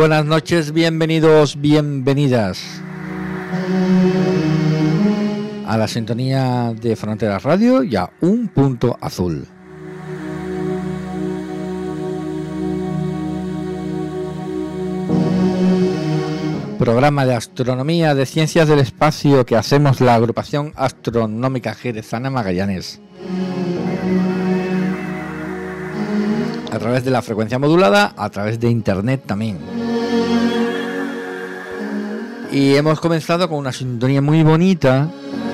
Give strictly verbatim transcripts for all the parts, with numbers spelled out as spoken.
buenas noches, bienvenidos, bienvenidas a la sintonía de Fronteras Radio y a Un Punto Azul. Programa de astronomía, de ciencias del espacio que hacemos la agrupación astronómica jerezana Magallanes. A través de la frecuencia modulada, a través de internet también. Y hemos comenzado con una sintonía muy bonita.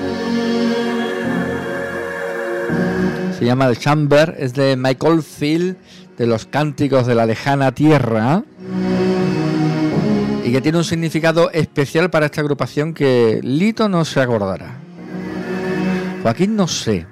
Se llama El Chamber, es de Michael Field, de los Cánticos de la Lejana Tierra. Y que tiene un significado especial para esta agrupación que Lito no se acordará. Joaquín no sé.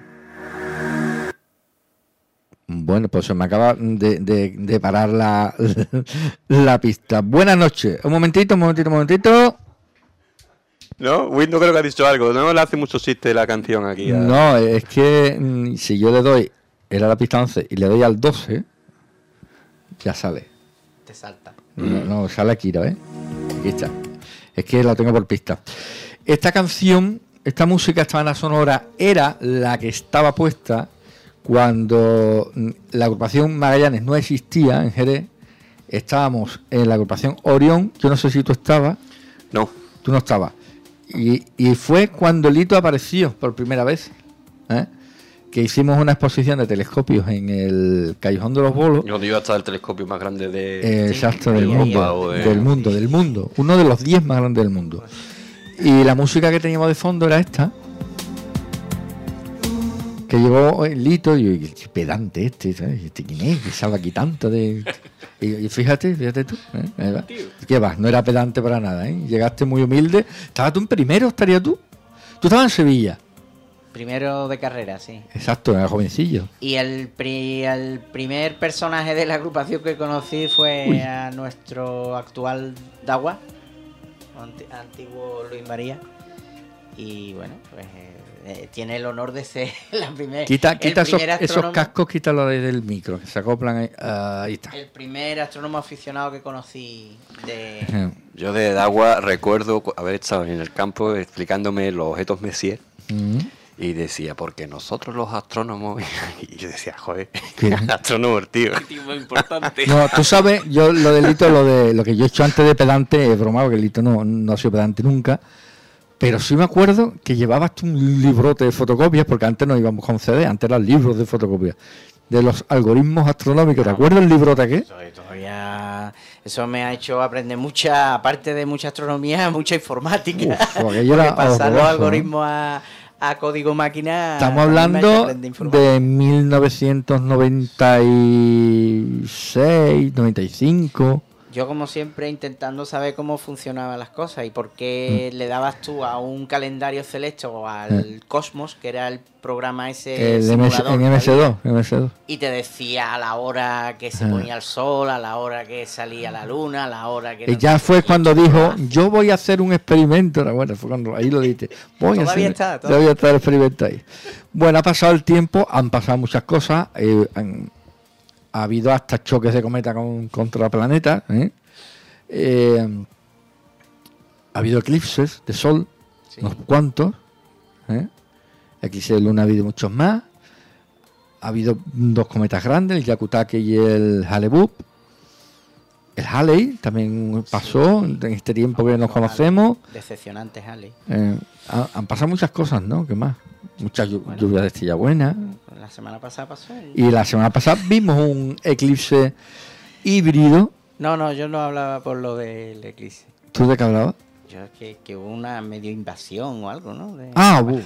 Bueno, pues se me acaba de, de, de parar la, la pista. Buenas noches. Un momentito, un momentito, un momentito. No, Windows creo que ha dicho algo. No le hace mucho chiste la canción aquí. A... No, es que si yo le doy, era la pista once, y le doy al doce, ya sale. Te salta. No, no sale aquí, ¿eh? Aquí está. Es que la tengo por pista. Esta canción, esta música, esta banda sonora, era la que estaba puesta cuando la agrupación Magallanes no existía en Jerez. Estábamos en la agrupación Orión. Yo no sé si tú estabas. No. Tú no estabas. Y, y fue cuando Lito apareció por primera vez, ¿eh? Que hicimos una exposición de telescopios en el Callejón de los Bolos. Donde iba a estar el telescopio más grande de... Eh, exacto, del de mundo, de... del mundo, del mundo. Uno de los diez más grandes del mundo. Y la música que teníamos de fondo era esta. Que llegó el Lito y yo, qué pedante este, ¿sabes? Este quién es, que sabe aquí tanto de... Y, y fíjate, fíjate tú, ¿eh? ¿Qué vas? No era pedante para nada, ¿eh? Llegaste muy humilde. ¿Estabas tú en primero, estaría tú? Tú estabas en Sevilla. Primero de carrera, sí. Exacto, era jovencillo. Y el, pri, el primer personaje de la agrupación que conocí fue Uy. a nuestro actual Dagua, antiguo Luis María. Y bueno, pues eh, tiene el honor de ser la primera. Quita, quita esos, esos cascos, quítalo desde el micro, que se acoplan ahí. Uh, ahí está. El primer astrónomo aficionado que conocí de. Yo de Dagua recuerdo haber estado en el campo explicándome los objetos Messier. Uh-huh. Y decía, porque nosotros los astrónomos... Y yo decía, joder, astrónomo, tío. Muy importante. No, tú sabes, yo lo de Lito, lo de lo que yo he hecho antes de pedante, es bromado, que Lito no, no ha sido pedante nunca. Pero sí me acuerdo que llevabas un librote de fotocopias, porque antes no íbamos con C D, antes eran libros de fotocopias, de los algoritmos astronómicos. ¿Te acuerdas el librote qué? Todavía... Eso me ha hecho aprender mucha, aparte de mucha astronomía, mucha informática. Uf, aquello era pasar los algoritmos, ¿no? a... a código máquina. Estamos hablando de mil novecientos noventa y seis, noventa y cinco. Yo, como siempre, intentando saber cómo funcionaban las cosas y por qué mm. le dabas tú a un calendario celeste o al eh. Cosmos, que era el programa ese el simulador, en M S dos, M S dos, y te decía a la hora que se eh. ponía el sol, a la hora que salía la luna, a la hora que... Y ya fue cuando dijo, yo voy a hacer un experimento. Bueno, fue cuando ahí lo dijiste. Voy todavía a hacer, está. Todavía. Todavía está el experimento ahí. Bueno, ha pasado el tiempo, han pasado muchas cosas. Eh, han, ha habido hasta choques de cometa con, contra planetas, ¿eh? Eh, ha habido eclipses de sol, sí. Unos cuantos, ¿eh? Eclipses de luna ha habido muchos más. Ha habido dos cometas grandes, el Hyakutake y el Hale-Bopp. El Halley también pasó, sí, en este tiempo que nos conocemos. Decepcionante Halley. Eh, ha, han pasado muchas cosas, ¿no? ¿Qué más? Muchas bueno, lluvias de estrella buena. La semana pasada pasó. Y... y la semana pasada vimos un eclipse híbrido. No, no, yo no hablaba por lo del eclipse. ¿Tú de qué hablabas? Yo que, que hubo una medio invasión o algo, ¿no? De ah, hubo.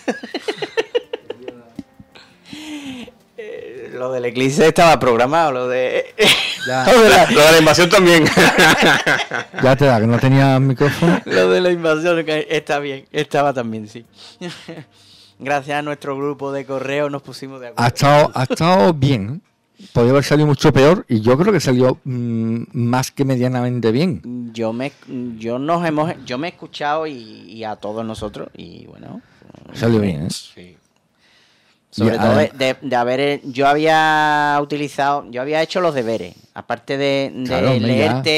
eh, lo del eclipse estaba programado, lo de... Ya. Lo, de la... lo de la invasión también. Ya te da, que no tenía micrófono. Lo de la invasión está bien, estaba también, sí. Gracias a nuestro grupo de correo nos pusimos de acuerdo. Ha estado, ha estado bien. Podría haber salido mucho peor y yo creo que salió mmm, más que medianamente bien. Yo me yo nos hemos yo me he escuchado y, y a todos nosotros y bueno, salió bien, ¿eh? Sí. Sobre y, todo de, de, de haber yo había utilizado, yo había hecho los deberes, aparte de, de claro, leerte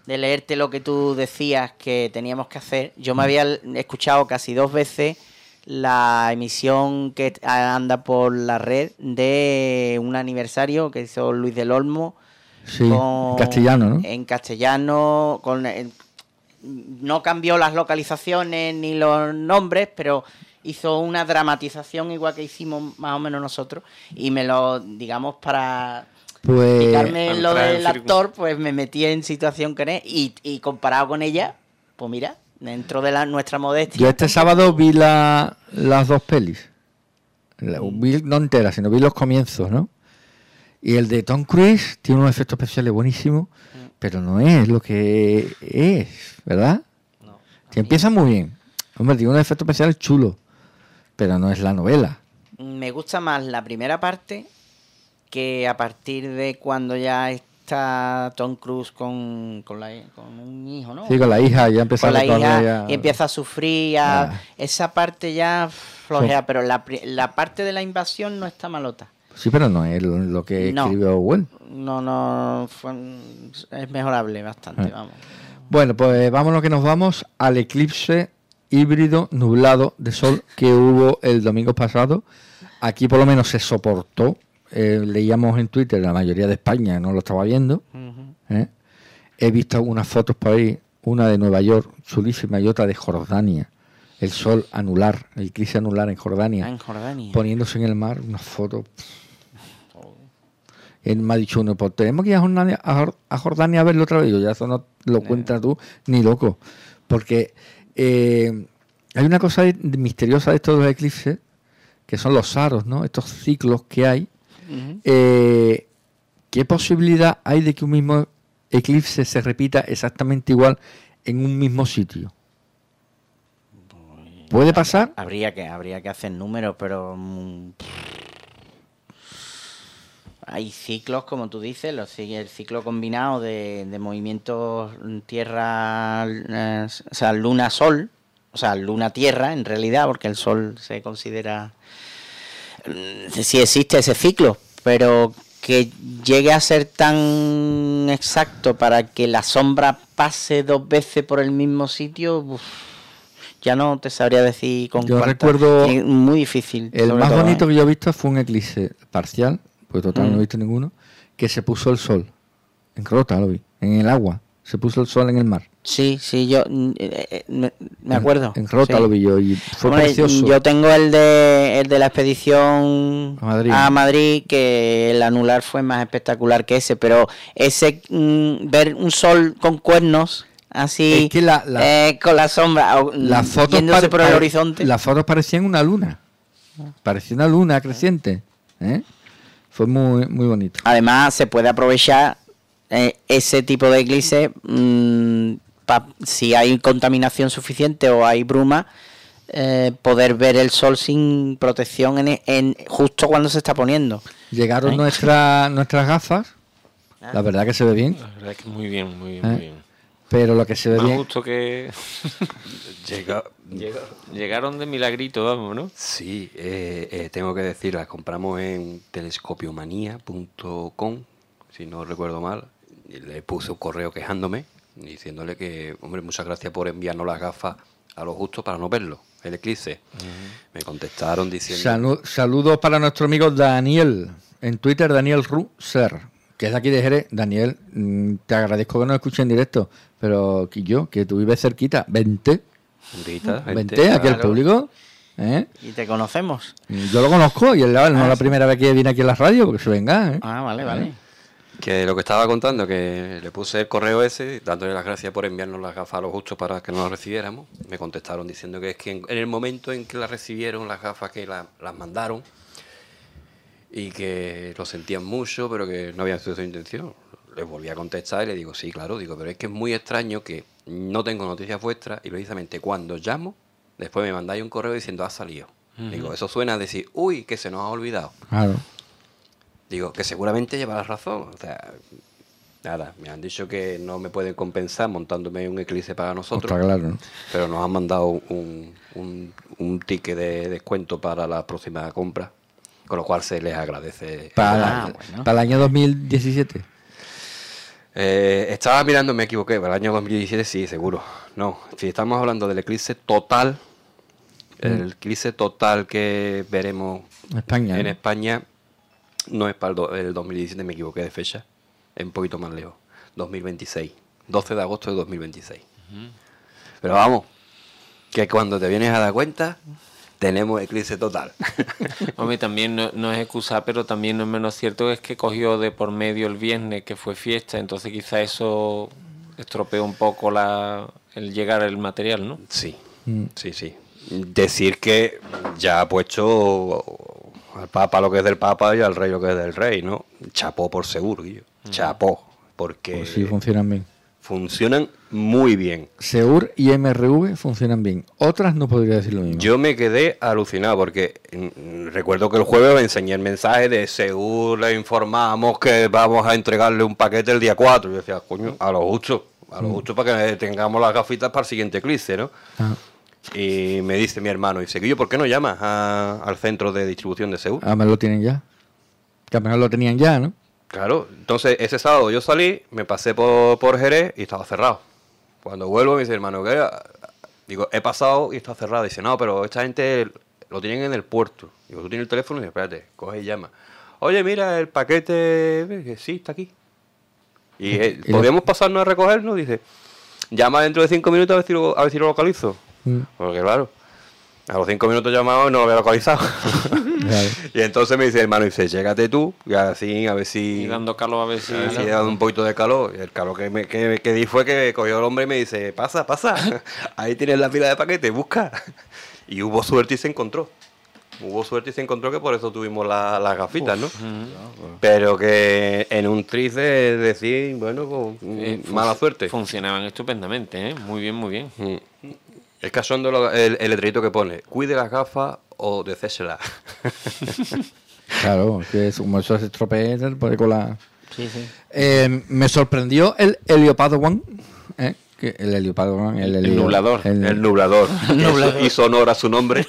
de leerte lo que tú decías que teníamos que hacer, yo me había escuchado casi dos veces la emisión que anda por la red de un aniversario que hizo Luis del Olmo. Sí, en castellano, ¿no? En castellano, con en, no cambió las localizaciones ni los nombres, pero hizo una dramatización igual que hicimos más o menos nosotros, y me lo, digamos, para pues, explicarme lo del actor, pues me metí en situación con él, y, y comparado con ella, pues mira, dentro de la, nuestra modestia. Yo este sábado vi la, las dos pelis, la, vi no enteras, sino vi los comienzos, ¿no? Y el de Tom Cruise tiene unos efectos especiales buenísimos, mm. pero no es lo que es, ¿verdad? No. Que empieza muy bien. Hombre, tiene unos efectos especiales chulos, pero no es la novela. Me gusta más la primera parte que a partir de cuando ya está Tom Cruise con, con, la, con un hijo, ¿no? Sí, con la hija, ya empieza con la hija ya... y empieza a sufrir. A... Ah. Esa parte ya flojea, sí. Pero la, la parte de la invasión no está malota. Sí, pero no es lo que no, escribió Well. No, no, fue, es mejorable bastante, ah. vamos. Bueno, pues vámonos que nos vamos al eclipse híbrido nublado de sol que hubo el domingo pasado. Aquí por lo menos se soportó. Eh, leíamos en Twitter, la mayoría de España no lo estaba viendo. Uh-huh. ¿eh? He visto unas fotos por ahí, una de Nueva York, chulísima, y otra de Jordania. El sol anular, el eclipse anular en Jordania. Ah, en Jordania. Poniéndose en el mar, unas fotos... Él me ha dicho uno, pues tenemos que ir a Jordania, a Jordania a verlo otra vez. Yo ya eso no lo cuentas tú ni loco. Porque eh, hay una cosa misteriosa de estos dos eclipses, que son los aros, ¿no? Estos ciclos que hay. Uh-huh. Eh, ¿Qué posibilidad hay de que un mismo eclipse se repita exactamente igual en un mismo sitio? ¿Puede pasar? Habría que, habría que hacer números, pero... Mmm, hay ciclos, como tú dices, los, el ciclo combinado de, de movimientos Tierra, eh, o sea, Luna-Sol, o sea, Luna-Tierra en realidad, porque el Sol se considera, sí existe ese ciclo, pero que llegue a ser tan exacto para que la sombra pase dos veces por el mismo sitio, uf, ya no te sabría decir con yo cuánta, recuerdo muy difícil. El más todo, bonito ¿eh? que yo he visto fue un eclipse parcial, pues total mm. no he visto ninguno, que se puso el sol. En Crota lo vi, en el agua. Se puso el sol en el mar. Sí, sí, yo eh, me, me acuerdo. En, en Crota sí. lo vi yo y fue Hombre, precioso. Yo tengo el de el de la expedición a Madrid. a Madrid, que el anular fue más espectacular que ese, pero ese mmm, ver un sol con cuernos así, es que la, la, eh, con la sombra, las fotos yéndose pare, por el horizonte. Las fotos parecían una luna. Parecía una luna creciente. ¿eh? Fue muy, muy bonito. Además, se puede aprovechar eh, ese tipo de eclipse mmm, pa, si hay contaminación suficiente o hay bruma, eh, poder ver el sol sin protección en, en justo cuando se está poniendo. Llegaron ¿Eh? nuestra, nuestras gafas. ¿Ah? La verdad que se ve bien. La verdad que muy bien, muy bien, ¿Eh? muy bien. Pero lo que se ve Más bien... justo que... Llega, llega, llegaron de milagrito, vamos, ¿no? Sí, eh, eh, tengo que decir, las compramos en telescopiomanía punto com, si no recuerdo mal. Y le puse un correo quejándome, diciéndole que, hombre, muchas gracias por enviarnos las gafas a lo justo para no verlo, el eclipse. Uh-huh. Me contestaron diciendo... Salud, saludos para nuestro amigo Daniel, en Twitter, Daniel Ruser, que es de aquí de Jerez. Daniel, te agradezco que nos escuches en directo, pero que yo, que tú vives cerquita, vente. Vente, vente aquí al público. ¿eh? Y te conocemos. Yo lo conozco y es la, no ah, la sí. primera vez que viene aquí a la radio, porque se venga. ¿eh? Ah, vale, vale. Que lo que estaba contando, que le puse el correo ese, dándole las gracias por enviarnos las gafas a lo justo para que no las recibiéramos. Me contestaron diciendo que es que en, en el momento en que las recibieron, las gafas que la, las mandaron, y que lo sentían mucho, pero que no habían sido su intención. Les volví a contestar y le digo, sí, claro, digo, pero es que es muy extraño que no tengo noticias vuestras y precisamente cuando llamo, después me mandáis un correo diciendo, ha salido. Uh-huh. Digo, eso suena a decir, uy, que se nos ha olvidado. Claro. Digo, que seguramente llevarás razón. O sea, nada, me han dicho que no me pueden compensar montándome un eclipse para nosotros. Está claro, ¿no? Pero nos han mandado un, un, un ticket de descuento para la próxima compra, con lo cual se les agradece. Para, ah, bueno. para el año dos mil diecisiete. Eh, estaba mirando, me equivoqué, el año dos mil diecisiete sí, seguro. No, si estamos hablando del eclipse total, el eclipse total que veremos España, en ¿no? España no es para el, do- el dos mil diecisiete, me equivoqué de fecha, es un poquito más lejos, dos mil veintiséis, doce de agosto de dos mil veintiséis. Pero vamos, que cuando te vienes a dar cuenta, tenemos eclipse total. Hombre, también no, no es excusa, pero también no es menos cierto es que cogió de por medio el viernes, que fue fiesta, entonces quizá eso estropeó un poco la, el llegar el material, ¿no? Sí, Mm. sí, sí. Decir que ya ha puesto al Papa lo que es del Papa y al Rey lo que es del Rey, ¿no? Chapó por seguro, Guillo. Chapó, porque Pues sí, funcionan bien. funcionan muy bien. Seur y M R V funcionan bien. Otras no podría decir lo mismo. Yo me quedé alucinado porque mm, recuerdo que el jueves me enseñé el mensaje de Segur, le informamos que vamos a entregarle un paquete el día cuatro. Yo decía, coño, a lo justo, a lo justo para que tengamos las gafitas para el siguiente eclipse, ¿no? Ah, Y me dice mi hermano, dice, Guillo, ¿por qué no llamas a- al centro de distribución de Segur? a lo lo tienen ya. Que a lo mejor lo tenían ya, ¿no? Claro, entonces ese sábado yo salí, me pasé por, por Jerez y estaba cerrado. Cuando vuelvo me dice, hermano, ¿qué? Digo, he pasado y está cerrado. Dice, no, pero esta gente lo tienen en el puerto. Digo, ¿tú tienes el teléfono? Y dice, espérate, coge y llama. Oye, mira, el paquete, que sí, está aquí. Y eh, Y lo- ¿podríamos pasarnos a recogernos? Dice, llama dentro de cinco minutos a ver si lo, a ver si lo localizo. Mm. Porque claro, a los cinco minutos llamado y no lo había localizado. Claro. Y entonces me dice, hermano, dice, llégate tú, y así, a ver si... Y dando calor a ver si... A ver si he dado un poquito de calor. Y el calor que, me, que, que di fue que cogió el hombre y me dice, pasa, pasa, ahí tienes la pila de paquetes, busca. Y hubo suerte y se encontró. Hubo suerte y se encontró, que por eso tuvimos la- las gafitas, ¿no? Pero que en un tris de decir, bueno, pues, Eh, mm, mala fun- suerte. Funcionaban estupendamente, ¿eh? Muy bien, muy bien. Mm. Es cachondo lo- el, el letrerito que pone, cuide las gafas o decéselas. Claro, que es, como eso se estropea, se puede colar. Sí, sí. Eh, me sorprendió el Heliopago One, ¿eh? Que el Heliopago One, el, El helio- nublador. el- El nublador. Hizo- Hizo honor a su nombre.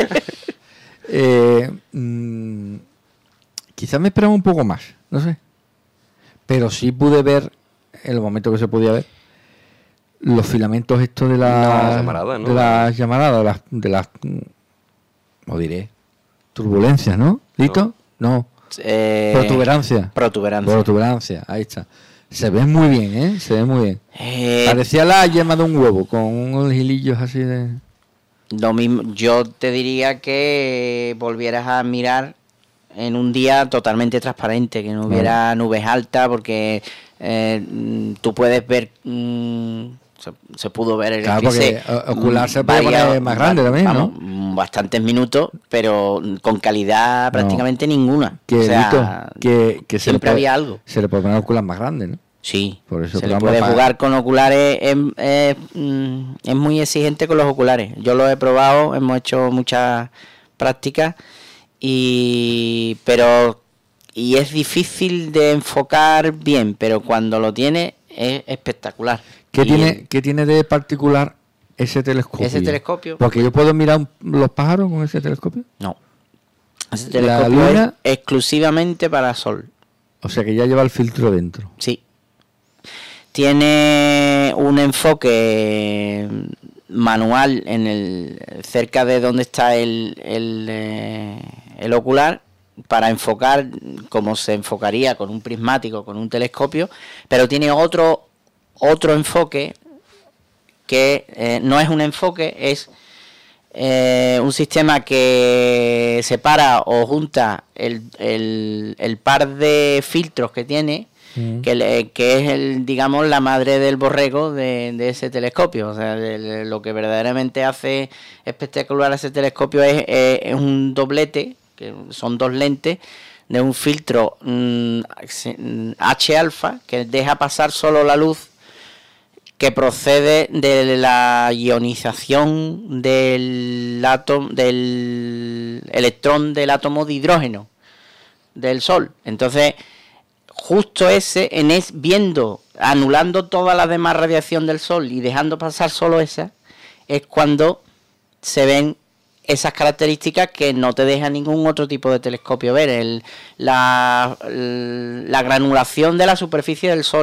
Eh, mm, quizás me esperaba un poco más, no sé. Pero sí pude ver, en el momento que se podía ver, los filamentos estos de No, las llamaradas, ¿no? de las llamaradas, de las, de las, mm, ¿cómo diré? Turbulencias, ¿no? ¿Listo? No. Eh, Protuberancia. Protuberancia. Protuberancia, ahí está. Se ve muy bien, ¿eh? Se ve muy bien. Eh, Parecía la yema de un huevo, con unos hilillos así de... Lo mismo, yo te diría que volvieras a mirar en un día totalmente transparente, que no hubiera nubes altas, porque eh, mm, tú puedes ver, mm, se, se pudo ver el Claro, eclipse, porque o- ocular se mm, puede varias- poner más grande también, ¿no? vamos, mm, bastantes minutos, pero con calidad prácticamente ninguna. Que, O sea, Lito, que, que se le siempre puede- había algo. Se le puede poner ocular más grande, ¿no? Sí, Por eso, se pero le vamos puede para- jugar con oculares, es, es, mm, es muy exigente con los oculares. Yo lo he probado, hemos hecho muchas prácticas, y pero y es difícil de enfocar bien, pero cuando lo tiene es espectacular. ¿Qué Y tiene, el- ¿Qué tiene de particular ese telescopio? ese telescopio? Porque yo puedo mirar un- los pájaros con ese telescopio. No. Ese La telescopio luna- es exclusivamente para sol. O sea que ya lleva el filtro dentro. Sí. Tiene un enfoque manual en el cerca de donde está el, el, eh, el ocular, para enfocar como se enfocaría con un prismático, con un telescopio, pero tiene otro otro enfoque que eh, no es un enfoque, es eh, un sistema que separa o junta el, el, el par de filtros que tiene, Mm. que, le- que es el, digamos, la madre del borrego de, de ese telescopio. O sea, de- de lo que verdaderamente hace espectacular a ese telescopio es, es- es un doblete, que son dos lentes, de un filtro mm, H alfa, que deja pasar solo la luz que procede de la ionización del átomo, del electrón del átomo de hidrógeno del Sol. Entonces, justo ese, en es, viendo, anulando toda la demás radiación del Sol y dejando pasar solo esa, es cuando se ven esas características que no te deja ningún otro tipo de telescopio ver. El, la, el- la granulación de la superficie del Sol.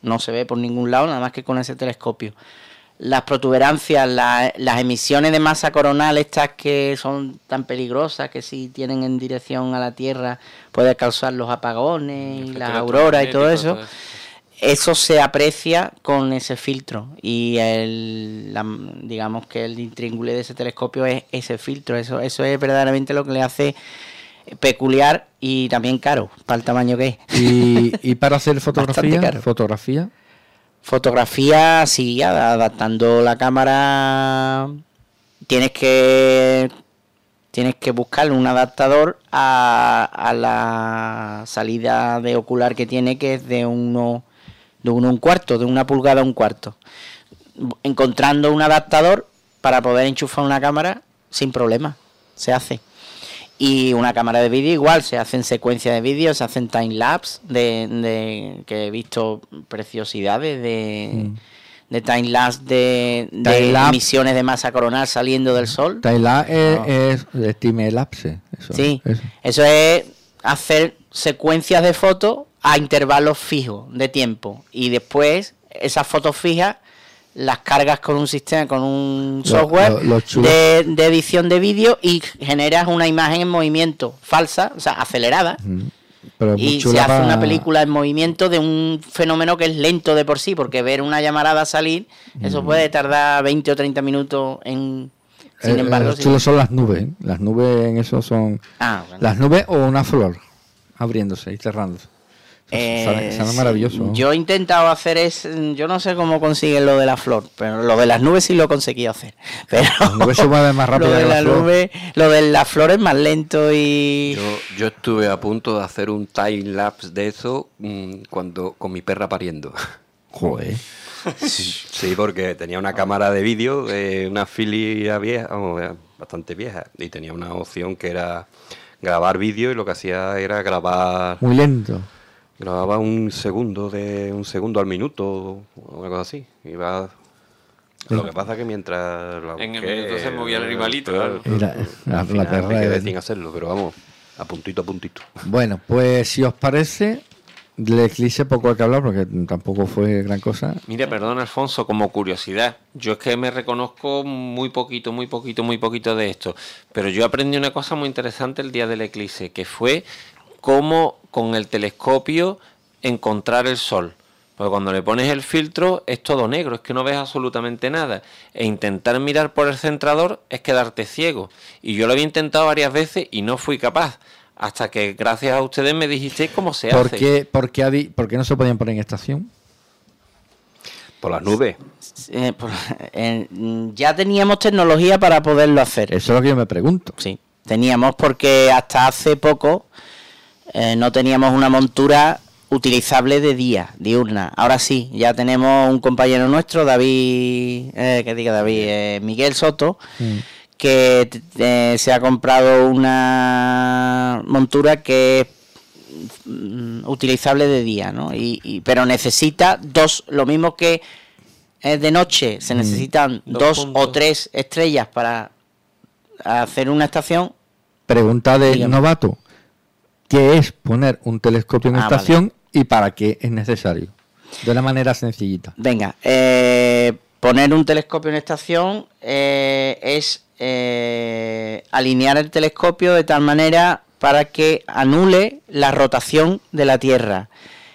no se ve por ningún lado, nada más que con ese telescopio. Las protuberancias, la, las emisiones de masa coronal, estas que son tan peligrosas, que si tienen en dirección a la Tierra puede causar los apagones, y las auroras y todo eso, todo eso, eso se aprecia con ese filtro. Y el, la, digamos que el intríngulis de ese telescopio es ese filtro. Eso, eso es verdaderamente lo que le hace peculiar y también caro para el tamaño que es. ¿Y, y para hacer fotografía? ¿Fotografía? Fotografía, sí, adaptando la cámara. Tienes que tienes que buscarle un adaptador a, a la salida de ocular que tiene, que es de uno, de uno un cuarto, de una pulgada a un cuarto. Encontrando un adaptador para poder enchufar una cámara sin problema, se hace. Y una cámara de vídeo igual, se hacen secuencias de vídeo, se hacen timelapse, de, de, que he visto preciosidades de, mm. de timelapse de, de time emisiones de masa coronal saliendo del sol. Timelapse es, no. es, es timelapse. Eso, sí, eso. eso es hacer secuencias de fotos a intervalos fijos de tiempo. Y después esas fotos fijas las cargas con un sistema, con un software lo, lo, lo de, de edición de vídeo y generas una imagen en movimiento falsa, o sea, acelerada. Mm, pero y se hace para... una película en movimiento de un fenómeno que es lento de por sí, porque ver una llamarada salir, mm. eso puede tardar veinte o treinta minutos en... Sin eh, embargo... Lo chulo sí. son las nubes, ¿eh? Las nubes en eso son... Ah, bueno. Las nubes o una flor abriéndose y cerrándose. Eh, Sale maravilloso, ¿no? Yo he intentado hacer es, yo no sé cómo consiguen lo de la flor, pero lo de las nubes sí lo he conseguido hacer. Pero las nubes se mueven más rápido. Lo de que la, la nube, lo de la flor es más lento y. Yo, yo estuve a punto de hacer un time lapse de eso mmm, cuando con mi perra pariendo. Joder. Sí, sí, porque tenía una cámara de vídeo, eh, una Filia vieja, oh, bastante vieja, y tenía una opción que era grabar vídeo y lo que hacía era grabar. Muy lento. Grababa un segundo de un segundo al minuto, una cosa así. Iba... Lo que pasa es que mientras la busqué, en el minuto se movía el animalito. Claro, la, la, la, la perra me quedé es... sin hacerlo, pero vamos, a puntito a puntito. Bueno, pues si os parece, del eclipse poco hay que hablar porque tampoco fue gran cosa. Mira, perdón, Alfonso, como curiosidad, yo es que me reconozco muy poquito, muy poquito, muy poquito de esto, pero yo aprendí una cosa muy interesante el día del eclipse, que fue cómo con el telescopio encontrar el sol. Porque cuando le pones el filtro es todo negro, es que no ves absolutamente nada. E intentar mirar por el centrador es quedarte ciego. Y yo lo había intentado varias veces y no fui capaz. Hasta que gracias a ustedes me dijisteis cómo se ¿Por hace. Qué, por, qué adi- ¿Por qué no se podían poner en estación? Por las nubes. Eh, por, eh, ya teníamos tecnología para poderlo hacer. Eso es lo que yo me pregunto. Sí, teníamos porque hasta hace poco... Eh, no teníamos una montura utilizable de día, diurna. Ahora sí, ya tenemos un compañero nuestro, David, eh, que diga David, eh, Miguel Soto, mm. que eh, se ha comprado una montura que es mm, utilizable de día, ¿no? Y, y, pero necesita dos, lo mismo que es de noche, se necesitan mm. dos, dos o tres estrellas para hacer una estación. Pregunta de Dígame. novato. ¿Qué es poner un telescopio en ah, estación vale. y para qué es necesario? De una manera sencillita. Venga, eh, poner un telescopio en estación eh, es eh, alinear el telescopio de tal manera para que anule la rotación de la Tierra.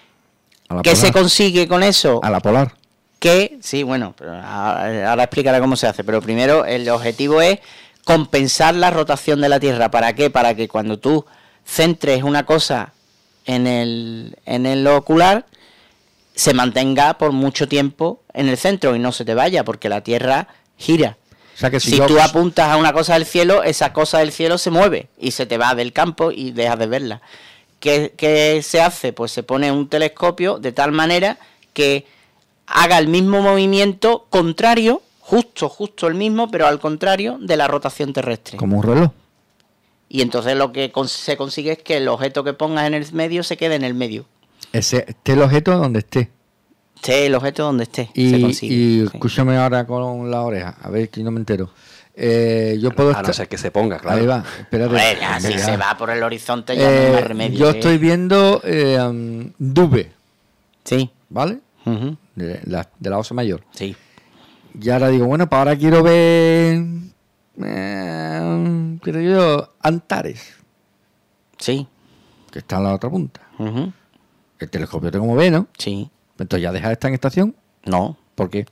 ¿Qué se consigue con eso? A la polar. Que, sí, bueno, pero ahora, ahora explicaré cómo se hace, pero primero el objetivo es compensar la rotación de la Tierra. ¿Para qué? Para que cuando tú centres una cosa en el, en el ocular, se mantenga por mucho tiempo en el centro y no se te vaya, porque la Tierra gira. O sea que si si yo... tú apuntas a una cosa del cielo, esa cosa del cielo se mueve y se te va del campo y dejas de verla. ¿Qué, qué se hace? Pues se pone un telescopio de tal manera que haga el mismo movimiento contrario, justo, justo el mismo, pero al contrario de la rotación terrestre. Como un reloj. Y entonces lo que se consigue es que el objeto que pongas en el medio se quede en el medio. Ese, esté el objeto donde esté. Esté el objeto donde esté. Y, se consigue, y sí. Escúchame ahora con la oreja, a ver que no me entero. Eh, yo puedo a estar... no ser que se ponga, claro. Ahí va, espérate. Ver, ya, si se va por el horizonte ya eh, no hay más remedio. Yo ¿sí? estoy viendo eh, um, Dube. Sí. ¿Vale? Ujú. de la, de la Osa Mayor. Sí. Y ahora digo, bueno, pues ahora quiero ver, eh, quiero yo, Antares, Sí. que está en la otra punta. Ujú. El telescopio te como ve, ¿no? Sí. Entonces ya deja de estar en estación. No. ¿Por qué?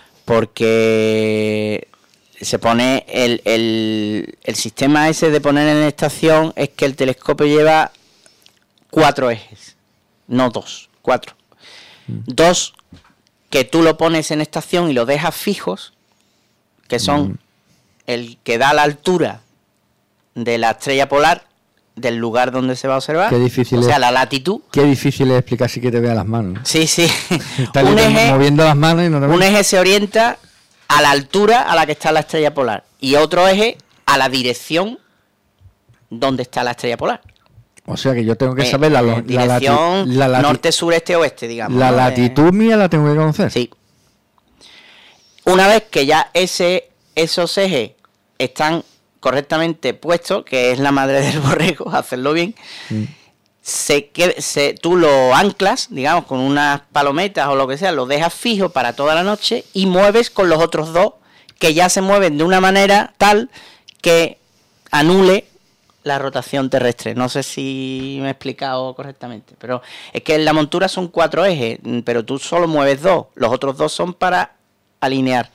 Porque se pone el, el, el sistema ese de poner en estación es que el telescopio lleva cuatro ejes, no dos, cuatro. Mm. Dos que tú lo pones en estación y lo dejas fijos, que son mm. el que da la altura de la estrella polar del lugar donde se va a observar. Qué difícil o sea, es, la latitud. Qué difícil es explicar si que te vea las manos. Sí, sí. un eje, moviendo las manos y no te un eje se orienta a la altura a la que está la estrella polar y otro eje a la dirección donde está la estrella polar. O sea que yo tengo que saber eh, la, la, dirección la lati- norte, sureste, oeste, digamos. La ¿no? latitud eh, mía la tengo que conocer. Sí. Una vez que ya ese esos ejes están correctamente puestos, que es la madre del borrego, hacerlo bien, mm. se, se tú lo anclas, digamos, con unas palometas o lo que sea, lo dejas fijo para toda la noche y mueves con los otros dos, que ya se mueven de una manera tal que anule la rotación terrestre. No sé si me he explicado correctamente, pero es que en la montura son cuatro ejes, pero tú solo mueves dos, los otros dos son para alinear.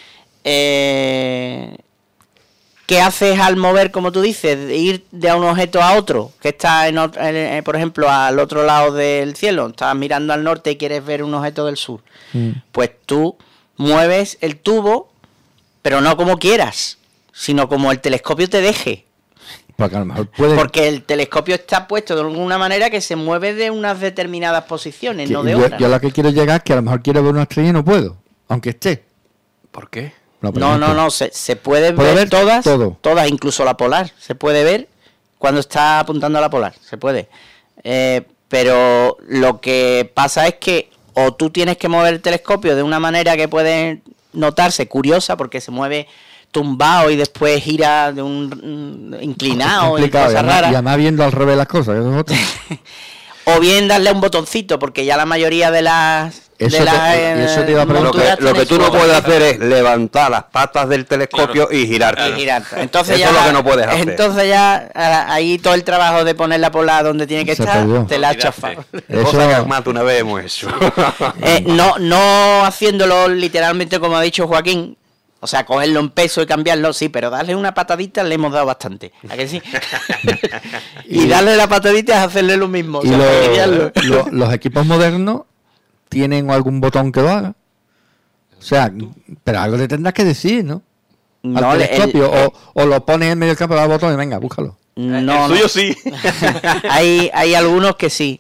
Eh... ¿Qué haces al mover, como tú dices, de ir de un objeto a otro, que está, en otro, en, por ejemplo, al otro lado del cielo? Estás mirando al norte y quieres ver un objeto del sur. Mm. Pues tú mueves el tubo, pero no como quieras, sino como el telescopio te deje. Porque, a lo mejor puede... Porque el telescopio está puesto de alguna manera que se mueve de unas determinadas posiciones, que, no de yo, otras. Yo lo que quiero llegar es que a lo mejor quiero ver una estrella y no puedo, aunque esté. ¿Por qué? No, no, no, no, se, se puede ver, ver todas, todo? todas, incluso la polar, se puede ver cuando está apuntando a la polar, se puede. Eh, pero lo que pasa es que o tú tienes que mover el telescopio de una manera que puede notarse curiosa, porque se mueve tumbado y después gira de un inclinado y cosas raras. Y además viendo al revés las cosas, que eso es otra. O bien darle un botoncito, porque ya la mayoría de las... Eso, de te, la, eso te iba a preguntar. Lo que, lo que tú no puedes hacer es levantar las patas del telescopio, claro, y girarte. Y girarte. Entonces eso ya, es lo que no puedes hacer. Entonces ya ahí todo el trabajo de ponerla por la donde tiene que se estar, perdió. Te la has chafado. Cosa que más de una vez hemos hecho. eh, no, no haciéndolo literalmente como ha dicho Joaquín. O sea, cogerlo en peso y cambiarlo, sí, pero darle una patadita le hemos dado bastante. ¿A que sí? y, y darle la patadita es hacerle lo mismo. Y o sea, lo, lo, los equipos modernos tienen algún botón que lo haga. O sea, pero algo le tendrás que decir, ¿no? Al no, telescopio, el, el, o, o lo pones en medio del campo del botón y venga, búscalo. No, el suyo no. Sí. hay, hay algunos que sí,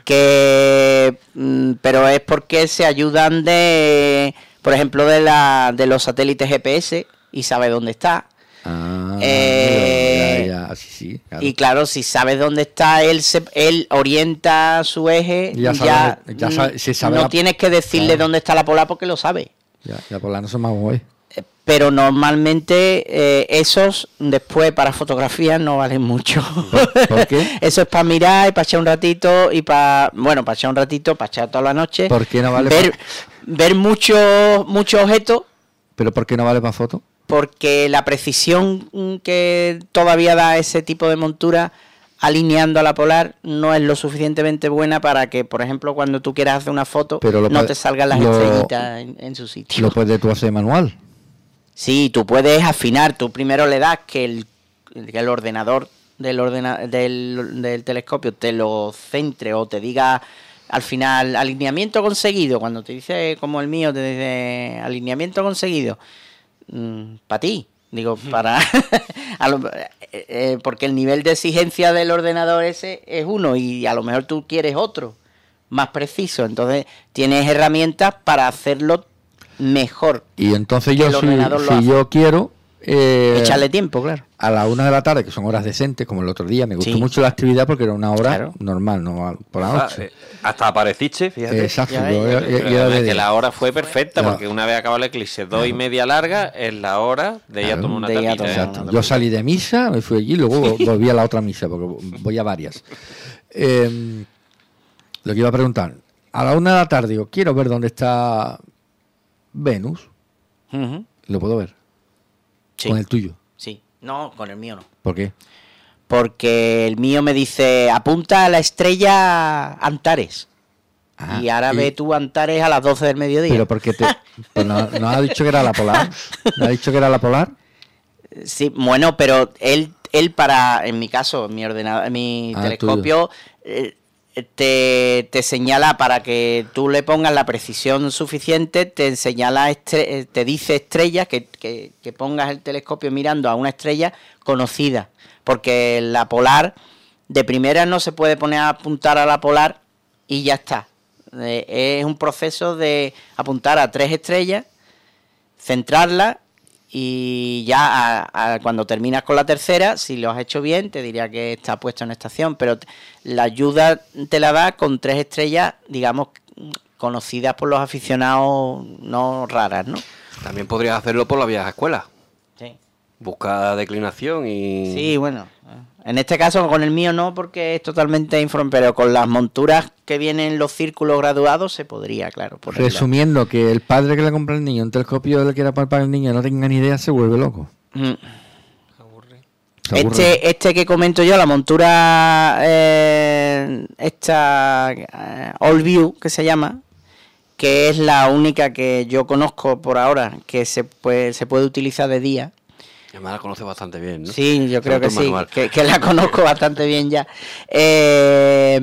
que pero es porque se ayudan de... Por ejemplo, de la de los satélites G P S y sabe dónde está. Ah, eh, ya, ya, sí, sí, claro. Y claro, si sabes dónde está, él se, él orienta su eje. Ya, y sabe, ya, ya sabe, si sabe no la... tienes que decirle claro. dónde está la polar porque lo sabe. Ya, la polar no se más guay. Pero normalmente eh, esos después para fotografías no valen mucho. ¿Por, ¿Por qué? Eso es para mirar y para echar un ratito y para, bueno, para echar un ratito, para echar toda la noche. ¿Por qué no vale ver, para... ver muchos muchos objetos? ¿Pero por qué no vale para foto? Porque la precisión que todavía da ese tipo de montura alineando a la polar no es lo suficientemente buena para que, por ejemplo, cuando tú quieras hacer una foto, no puede, te salgan las lo, estrellitas en, en su sitio. ¿Lo puedes tú hacer manual? Sí, tú puedes afinar. Tú primero le das que el, que el ordenador del, ordena, del, del telescopio te lo centre o te diga al final alineamiento conseguido. Cuando te dice, como el mío, te dice alineamiento conseguido. Mm, para ti, digo, para... a lo, eh, porque el nivel de exigencia del ordenador ese es uno y a lo mejor tú quieres otro, más preciso. Entonces tienes herramientas para hacerlo mejor. Y entonces yo, si, si yo quiero... Eh, echarle tiempo, claro. A la una de la tarde, que son horas decentes, como el otro día, me gustó sí. mucho la actividad porque era una hora claro. normal, no por la noche. Ah, hasta apareciste, fíjate. Exacto. Ya, yo, ya, yo, yo, yo que de... la hora fue perfecta, ya. porque una vez acabado el eclipse, dos claro. y media larga, es la hora de ir claro. a tomar una tapita. Tomar Exacto. una Yo salí de misa, me fui allí y luego sí. volví a la otra misa, porque voy a varias. Eh, lo que iba a preguntar, a la una de la tarde digo, quiero ver dónde está Venus, Uh-huh. lo puedo ver. Sí. Con el tuyo. Sí. No, con el mío no. ¿Por qué? Porque el mío me dice, apunta a la estrella Antares. Ah, y ahora y- ve tú Antares a las doce del mediodía. Pero porque te... Pues no, no ha dicho que era la polar. ¿No ha dicho que era la polar? Sí, bueno, pero él, él para, en mi caso, en mi ordenador, en mi Ah, telescopio, eh, te, te señala para que tú le pongas la precisión suficiente, te señala, estre- eh, te dice estrellas, que, que, que pongas el telescopio mirando a una estrella conocida, porque la polar, de primera no se puede poner a apuntar a la polar y ya está. Eh, es un proceso de apuntar a tres estrellas, centrarlas, y ya a, a, cuando terminas con la tercera, si lo has hecho bien, te diría que está puesto en estación, pero t- la ayuda te la da con tres estrellas, digamos, conocidas por los aficionados, no raras, ¿no? También podrías hacerlo por la vieja escuela. Sí. Buscar declinación y... Sí, bueno, en este caso con el mío no, porque es totalmente informe, pero con las monturas que vienen los círculos graduados se podría, claro. ponerla. Resumiendo, que el padre que le compra al niño un telescopio le quiera poner para el niño no tenga ni idea, se vuelve loco. Mm. Aburre. Se aburre. Este, este que comento yo, la montura eh, esta eh, All View, que se llama, que es la única que yo conozco por ahora que se puede, se puede utilizar de día. Además la conoce bastante bien, ¿no? Sí, yo creo que Otro sí, manual. que, que la conozco bastante bien ya. Eh,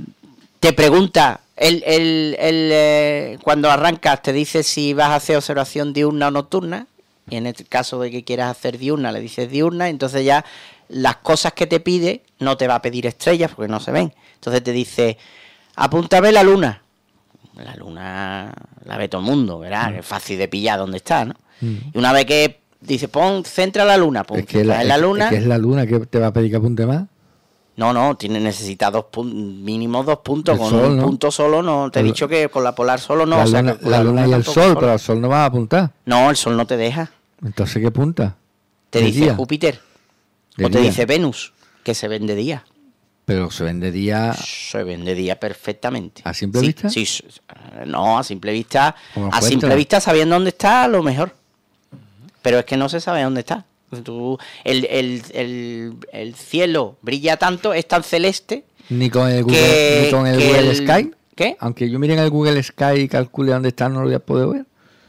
te pregunta, el, el, el, eh, cuando arrancas te dice si vas a hacer observación diurna o nocturna, y en el caso de que quieras hacer diurna le dices diurna, entonces ya las cosas que te pide no te va a pedir estrellas porque no se ven. Entonces te dice, apúntame la luna. La luna la ve todo el mundo, ¿verdad? Mm. Es fácil de pillar dónde está, ¿no? Mm. Y una vez que dice, pon, centra la luna, pon, Es que la, en la es- luna. es que es la luna que te va a pedir que apunte más. No, no, tiene necesita dos puntos, mínimo dos puntos. El Con sol, un ¿no? punto solo no. Te he El- dicho que con la polar solo no. la o sea, luna, que con la luna y el tampoco sol, solo. pero al sol no va a apuntar. No, el sol no te deja. Entonces, ¿qué punta? Te De dice día. Júpiter. De o te día. dice Venus, que se ven de día. Pero se ven de día. Se ven de día perfectamente. ¿A simple Sí, vista? Sí, s- no, a simple vista. ¿Cómo A cuenta? simple vista, sabiendo dónde está, a lo mejor. Pero es que no se sabe dónde está. Tú, el, el, el, el cielo brilla tanto, es tan celeste. Ni con el Google, Que- ni con el que Google el- Sky. ¿Qué? Aunque yo mire en el Google Sky y calcule dónde está, no lo voy a poder ver.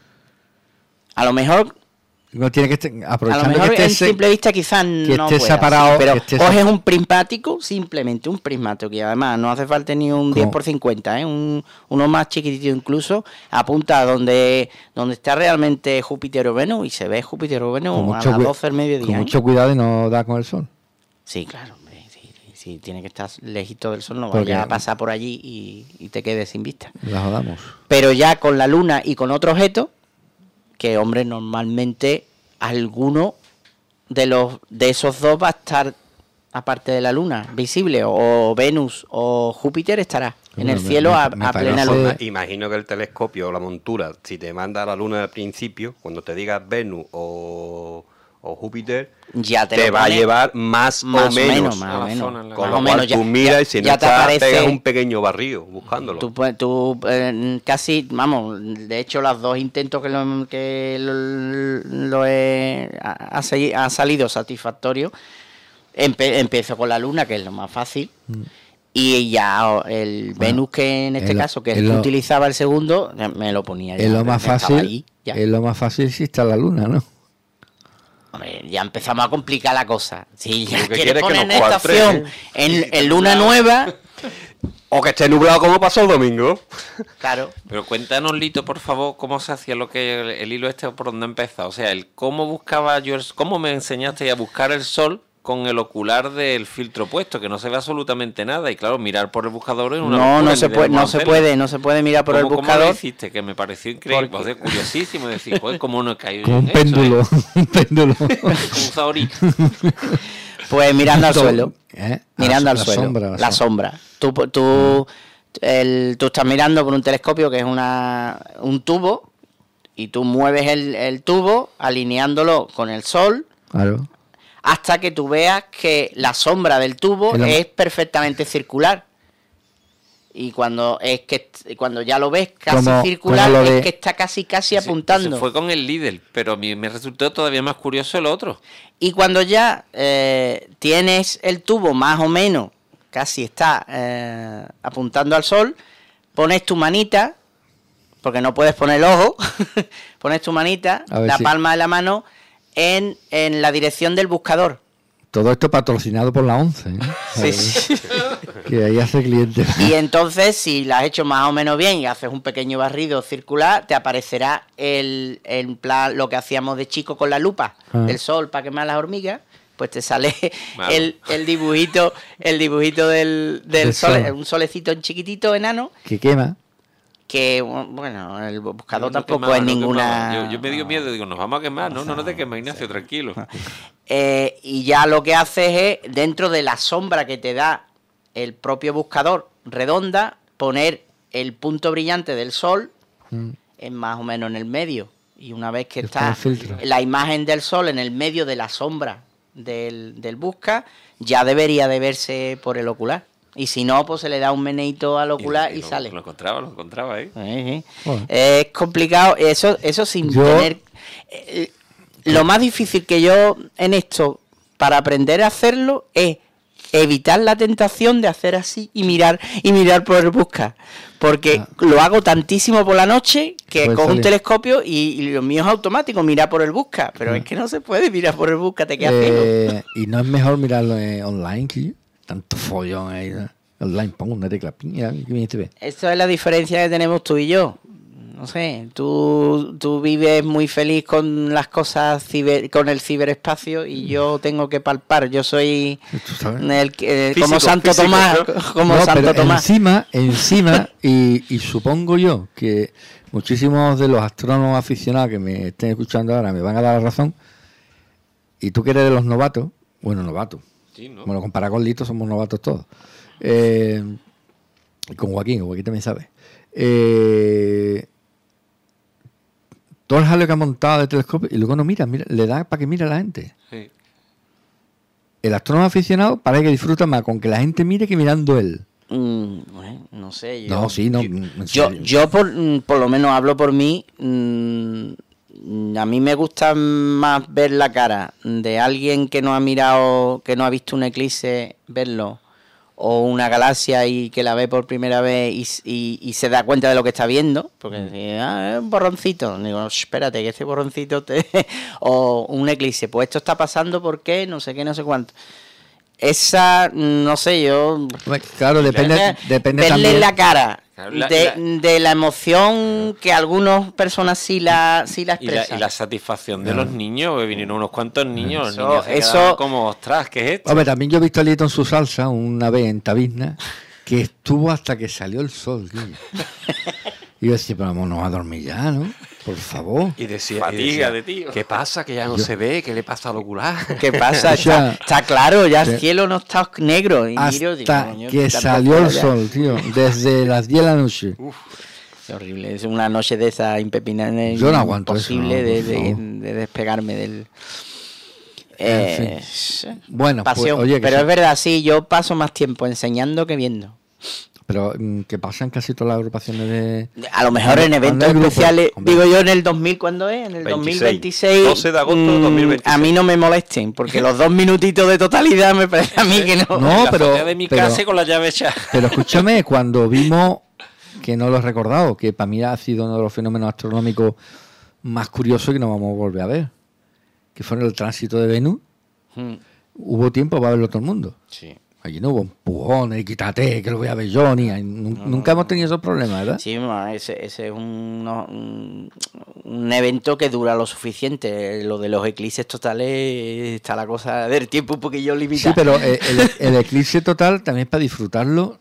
A lo mejor No tiene que estar, A lo aprovechando mejor que en esté, simple vista quizás no esté pueda, separado, sí, pero que esté coges sep- un prismático, simplemente un prismático, y además no hace falta ni un ¿Cómo? diez por cincuenta, ¿eh? un, uno más chiquitito incluso, apunta a donde, donde está realmente Júpiter o Venus y se ve Júpiter o Venus con a mucho, las cui- doce del mediodía. con ¿eh? mucho cuidado y no da con el sol. Sí, claro, hombre, sí, sí, sí, tiene que estar lejito del sol, no Porque- vaya a pasar por allí y, y te quedes sin vista. La jodamos. Pero ya con la luna y con otro objeto, que hombre, normalmente alguno de los de esos dos va a estar aparte de la luna, visible, o Venus o Júpiter estará en el Bueno, me- cielo me- a, me a plena parece- luna. Imagino que el telescopio o la montura, si te manda a la luna al principio, cuando te diga Venus o, o Júpiter, Ya te, te, lo va a pone llevar más, más o menos. más a o la menos. zona en la Con Más lo o cual menos, ya- tú miras ya- y si no ya te está, aparece- pegas un pequeño barrio buscándolo. Tú, puedes- tú, eh, casi, vamos, de hecho los dos intentos que lo, que lo, lo he, ha, ha segui- ha salido satisfactorio. Empe- empiezo con la luna, que es lo más fácil, y ya el Venus, que en este es lo- caso, que es es el que lo- utilizaba el segundo, me lo ponía ya. Es lo más estaba fácil. ahí, ya. Es lo más fácil si está la luna, ¿no? Hombre, ya empezamos a complicar la cosa. Si ya Lo que quieres quieres que poner nos en cuadre, estación ¿eh? en, en luna nueva, O que esté nublado como pasó el domingo. claro. Pero cuéntanos, Lito, por favor, cómo se hacía lo que el, el hilo este por dónde empezó. O sea, el cómo buscaba yo, el, cómo me enseñaste a buscar el sol con el ocular del filtro puesto, que no se ve absolutamente nada. Y claro, mirar por el buscador es una No, locura, no ni se puede, debemos no se hacerlo. puede, no se puede mirar por el ¿Cómo- buscador. ¿Cómo lo hiciste? Que me pareció increíble, Porque- o sea, curiosísimo decir, joder, cómo no he caído Como un en eso, péndulo. ¿eh? Un péndulo. Como un zahorí. Pues mirando al Todo, suelo. ¿eh? Mirando La- al la suelo. sombra, la la sombra. Tú, tú, el- tú estás mirando por un telescopio que es una, un tubo y tú mueves el, el tubo alineándolo con el sol Claro. hasta que tú veas que la sombra del tubo Es lo- es perfectamente circular. Y cuando es que cuando ya lo ves casi Como- circular, como lo de- es que está casi casi Sí, apuntando. eso fue con el líder, pero a mí me resultó todavía más curioso el otro. Y cuando ya eh, tienes el tubo más o menos, casi está eh, apuntando al sol, pones tu manita, porque no puedes poner el ojo, pones tu manita, A ver la si- palma de la mano, en, en la dirección del buscador. Todo esto patrocinado por la ONCE, ¿eh? Sí, sí. Que ahí hace cliente. Y entonces, si la has hecho más o menos bien y haces un pequeño barrido circular, te aparecerá el, en plan lo que hacíamos de chico con la lupa Ah. del sol para quemar las hormigas. Pues te sale Malo. el, el dibujito, el dibujito del, del Del sol, sol. un solecito en chiquitito, enano, Que quema. que bueno, el buscador No, no tampoco quemaba, es no ninguna. quemaba. Yo, yo me dio miedo, digo, nos vamos a quemar. No, no, no te quemes, Ignacio, tranquilo. Eh, y ya lo que haces es, dentro de la sombra que te da el propio buscador redonda, poner el punto brillante del sol Mm. en más o menos en el medio. Y una vez que Está está el filtro. la imagen del sol en el medio de la sombra del, del busca, ya debería de verse por el ocular. Y si no, pues se le da un meneito al ocular y, lo, sale. Lo encontraba, lo encontraba, ¿eh? Eh, eh. Joder. Es complicado, eso, eso sin Yo- tener... eh, lo más difícil que yo en esto, para aprender a hacerlo, es evitar la tentación de hacer así y mirar y mirar por el busca. Porque Ah. lo hago tantísimo por la noche que Puede cojo un salir. telescopio y, y lo mío es automático, mirar por el busca. Pero Ah. es que no se puede mirar por el busca, te quedas ciego. Eh, y no es mejor mirarlo eh, online, que tanto follón ahí. ¿no? Online, pongo una tecla. Mira, qué bien te ve. Esto es la diferencia que tenemos tú y yo. No sé, tú, tú vives muy feliz con las cosas, ciber, con el ciberespacio y yo tengo que palpar. Yo soy ¿Tú sabes? el, que- eh, Físico, como Santo físico, Tomás, ¿no? como No, Santo pero Tomás. encima, encima, y, y supongo yo que muchísimos de los astrónomos aficionados que me estén escuchando ahora me van a dar la razón. Y tú que eres de los novatos, bueno, novatos, Sí, ¿no? bueno, comparado con Lito somos novatos todos. Eh, y con Joaquín, Joaquín también sabe. Eh, todo el jaleo que ha montado de telescopio y luego no mira, mira le da para que mire a la gente. Sí. El astrónomo aficionado parece que disfruta más con que la gente mire que mirando él. Mm, bueno, no sé. Yo, No, sí, no. Yo, en yo, serio. yo por, mm, por lo menos hablo por mí. mm, A mí me gusta más ver la cara de alguien que no ha mirado, que no ha visto un eclipse, verlo, o una galaxia y que la ve por primera vez y, y- y se da cuenta de lo que está viendo, porque dice, ah, es un borroncito. Digo, "Shh, espérate, que este borroncito te... o un eclipse, pues esto está pasando porque no sé qué, no sé cuánto. Esa, no sé, yo... Bueno, claro, depende, Verle- depende verle también. la cara Claro, la- de, la- de la emoción que algunas personas sí la, sí la Y la, expresan. y la satisfacción de los niños, que vinieron unos cuantos niños, los Eso- niños se eso- quedaban como, ostras, ¿qué es esto? Hombre, también yo he visto a Lito en su salsa una vez en Tabizna, que estuvo hasta que salió el sol. Tío. Y yo decía, pero vamos, no va a dormir ya, ¿no? Por favor. Y decía, y Fatiga decía, de tío. ¿qué pasa? Que ya no se ve, ¿qué le pasa al ocular? ¿Qué pasa? O sea, está, está claro, ya que- el cielo no está negro. Y miro, digo, Hasta coño, que tampoco salió el ya. sol, tío. Desde las diez de la noche. Es horrible, es una noche de esa impepinable. Yo no aguanto eso, imposible no, de, por de- favor. de despegarme del. En Eh, Bueno, pues, pasión. oye, que pero sí. es verdad, sí, yo paso más tiempo enseñando que viendo. Pero mm, que pasan casi todas las agrupaciones de... A lo mejor Cuando- en eventos cuando hay grupos, especiales, hombre. digo yo en el dos mil, ¿cuándo es? En el veintiséis. dos mil veintiséis. doce de agosto de mm, dos mil veintiséis. A mí no me molesten, porque los dos minutitos de totalidad me parece a mí que no. No, la pero- azotea de mi pero- casa con la llave hecha. Pero escúchame, cuando vimos, que no lo he recordado, que para mí ha sido uno de los fenómenos astronómicos más curiosos que no vamos a volver a ver, que fue en el tránsito de Venus, Mm, hubo tiempo para verlo todo el mundo. sí. Allí no hubo empujones, y quítate, que lo voy a ver yo, ni nun- nunca hemos tenido esos problemas, ¿verdad? Sí, bueno, ese, ese es un, no, un, un evento que dura lo suficiente. Lo de los eclipses totales está la cosa del tiempo un poquillo limitada. Sí, pero eh, el, el eclipse total también es para disfrutarlo.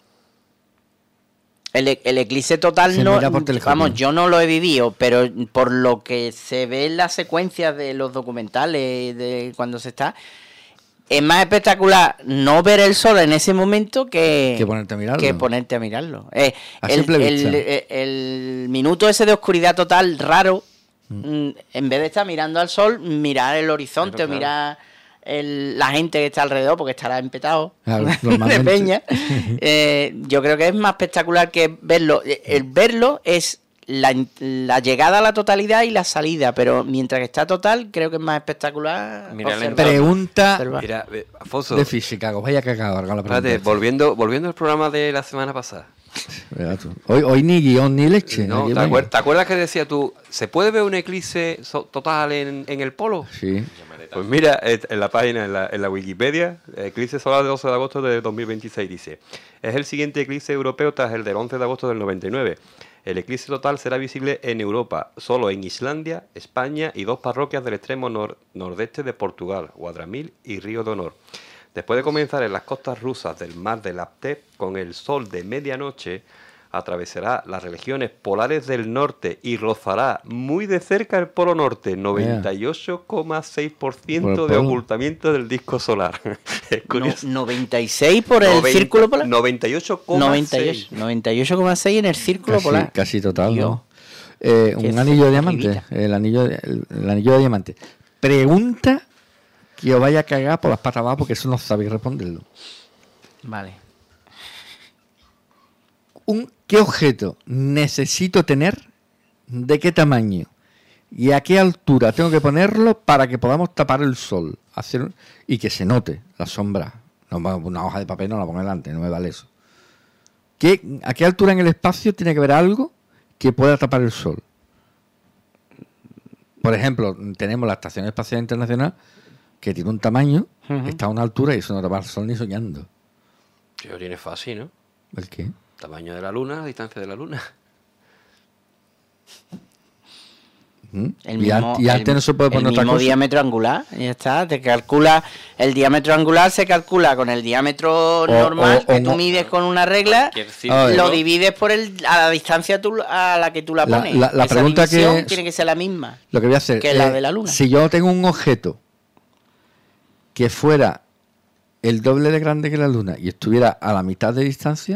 El, e- el eclipse total Se no, mira por telescopio. vamos, yo no lo he vivido, pero por lo que se ve en las secuencias de los documentales de cuando se está, es más espectacular no ver el sol en ese momento que, Que ponerte a mirarlo. que ponerte a mirarlo. Eh, A el, simple el- vista. el- el minuto ese de oscuridad total raro, mm, en vez de estar mirando al sol, mirar el horizonte, Claro, o claro. mirar el, la gente que está alrededor, porque estará empetado Claro, de normalmente. peña, eh, yo creo que es más espectacular que verlo. El verlo es la, la llegada a la totalidad y la salida, pero mientras que está total, creo que es más espectacular. Mira, la observar. Pregunta Observar. Mira, eh, Afonso, de física, que os vaya cagado ahora con la espérate, pregunta. volviendo, volviendo al programa de la semana pasada. Verás tú. Hoy, hoy ni guión ni leche. No, aquí ¿te, venga. acuer- te acuerdas que decía tú, ¿se puede ver un eclipse so- total en, en el polo? Sí. Pues mira, eh, en la página, en la, en la Wikipedia, el eclipse solar del doce de agosto de dos mil veintiséis dice: es el siguiente eclipse europeo tras el del once de agosto del noventa y nueve. El eclipse total será visible en Europa, solo en Islandia, España y dos parroquias del extremo nor- nordeste de Portugal, Guadramil y Río de Honor. Después de comenzar en las costas rusas del mar de Laptev, con el sol de medianoche, atravesará las regiones polares del norte y rozará muy de cerca el polo norte, noventa y ocho coma seis por ciento Por el de polo. ocultamiento del disco solar. Es No, curioso. noventa y seis por el Noventa- círculo polar. noventa y ocho coma noventa y ocho seis. noventa y ocho coma seis en el círculo Casi, polar. casi total, Dios. ¿no? Eh, Qué un anillo de diamante. arribita. El anillo de, el, el anillo de diamante. Pregunta que os vaya a cagar por las patas abajo porque eso no sabéis responderlo. Vale. Un, ¿Qué objeto necesito tener? ¿De qué tamaño? ¿Y a qué altura tengo que ponerlo para que podamos tapar el sol? Hacer un- y que se note la sombra. No, una hoja de papel no la pongo delante, no me vale eso. ¿Qué, ¿A qué altura en el espacio tiene que haber algo que pueda tapar el sol? Por ejemplo, tenemos la Estación Espacial Internacional, que tiene un tamaño, Ujú. está a una altura y eso no tapa el sol ni soñando. Yo tiene fácil, ¿no? ¿El qué? Tamaño de la luna, la distancia de la luna. ¿Mm? El y, an- mismo, y antes el- no se puede poner el otra mismo cosa. diámetro angular, y ya está. Te calcula el diámetro angular, se calcula con el diámetro normal o- que o tú no- mides con una regla, Cualquier círculo. A ver. lo divides por el a la distancia tú- a la que tú la La- pones. la- la Esa pregunta que división es- tiene que ser la misma. Lo que voy a hacer que la de la luna. Si yo tengo un objeto que fuera el doble de grande que la luna y estuviera a la mitad de distancia,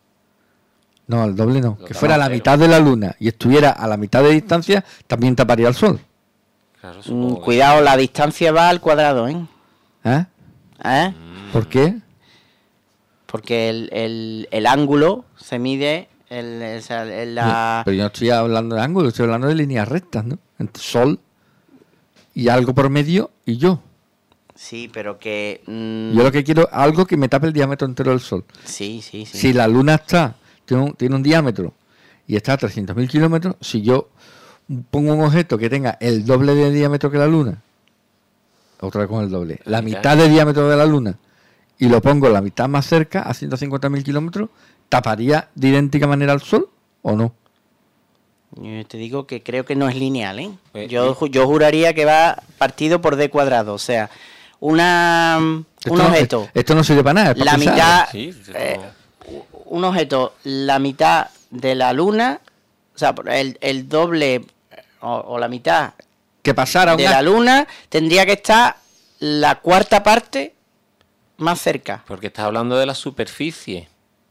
no, al doble no, Lo que fuera a la tapa mitad de la luna y estuviera a la mitad de distancia, también taparía el sol. Claro, Mm, supongo que cuidado, la distancia va al cuadrado, ¿eh? ¿Eh? ¿Eh? ¿Por qué? Porque el, el, el ángulo se mide el, o sea, el- la... Pero yo no estoy hablando de ángulo, estoy hablando de líneas rectas, ¿no? Entre sol y algo por medio y yo. Sí, pero que... mm, Yo lo que quiero algo que me tape el diámetro entero del sol. Sí, sí, sí. Si la luna está, tiene un, tiene un diámetro y está a trescientos mil kilómetros, si yo pongo un objeto que tenga el doble de diámetro que la luna, otra vez con el doble, la Claro. mitad de diámetro de la luna, y lo pongo la mitad más cerca, a ciento cincuenta mil kilómetros, ¿taparía de idéntica manera al sol o no? Yo te digo que creo que no es lineal, ¿eh? Eh, Yo, ju- yo juraría que va partido por d cuadrado, o sea, una Esto un no- objeto, esto no sirve para nada. es para la pensar. mitad, Sí, sí, eh, como- un objeto, la mitad de la luna, o sea, el, el doble o, o la mitad Que pasara de una... la luna tendría que estar la cuarta parte más cerca. Porque estás hablando de la superficie.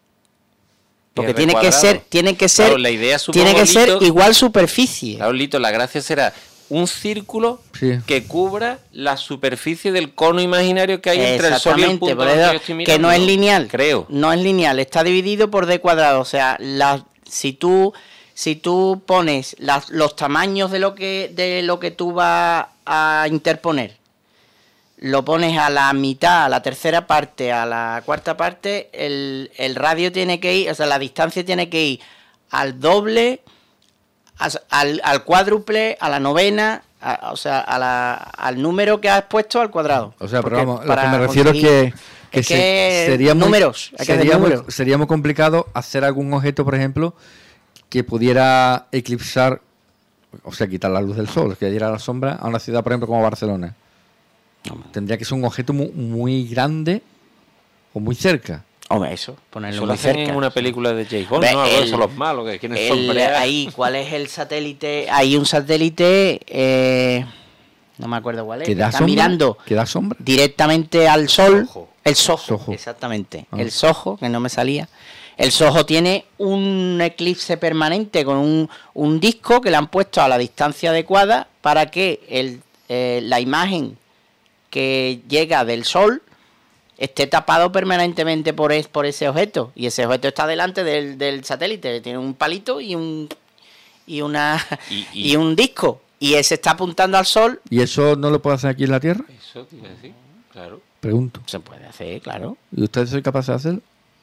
Porque R tiene que cuadrado. ser, tiene que ser, Claro, la idea, supongo, tiene que ser Lito- igual superficie. Claro, Lito, la gracia será un círculo Sí. que cubra la superficie del cono imaginario que hay entre el sol y el Exactamente, punto por donde eso yo estoy que mirando, no es lineal. Creo. No es lineal, está dividido por d cuadrado. O sea, la, si tú si tú pones las- los tamaños de lo que de lo que tú vas a interponer, lo pones a la mitad, a la tercera parte, a la cuarta parte, el, el radio tiene que ir, o sea, la distancia tiene que ir al doble, as- al, al cuádruple, a la novena, a- o sea, a la, al número que has puesto al cuadrado. O sea, pero Porque vamos, lo para que me refiero es conseguir- que, que es se- que sería muy, números, hay que hacer sería, muy, números. sería muy complicado hacer algún objeto, por ejemplo, que pudiera eclipsar, o sea, quitar la luz del sol, que diera la sombra a una ciudad, por ejemplo, como Barcelona. Tendría que ser un objeto muy, muy grande o muy cerca. Hombre, eso, ponerlo Eso lo muy hacen cerca. en una película de James Bond, Ve, ¿no? Algo de el- eso, los malos que quieren El- sombrear. ahí, ¿cuál es el satélite? Hay un satélite, eh, no me acuerdo cuál es, Que que da está sombra. mirando Que da sombra. directamente al sol. Soho. El Soho, Soho. exactamente. Ah. El Soho, que no me salía. El Soho tiene un eclipse permanente con un, un disco que le han puesto a la distancia adecuada para que el, eh, la imagen que llega del Sol esté tapado permanentemente por, es, por ese objeto. Y ese objeto está delante del, del satélite. Tiene un palito y un y una y, y, y un disco. Y ese está apuntando al Sol. ¿Y eso no lo puede hacer aquí en la Tierra? Eso te iba a decir, claro. Pregunto. Se puede hacer, claro. ¿Y ustedes son capaces de hacerlo?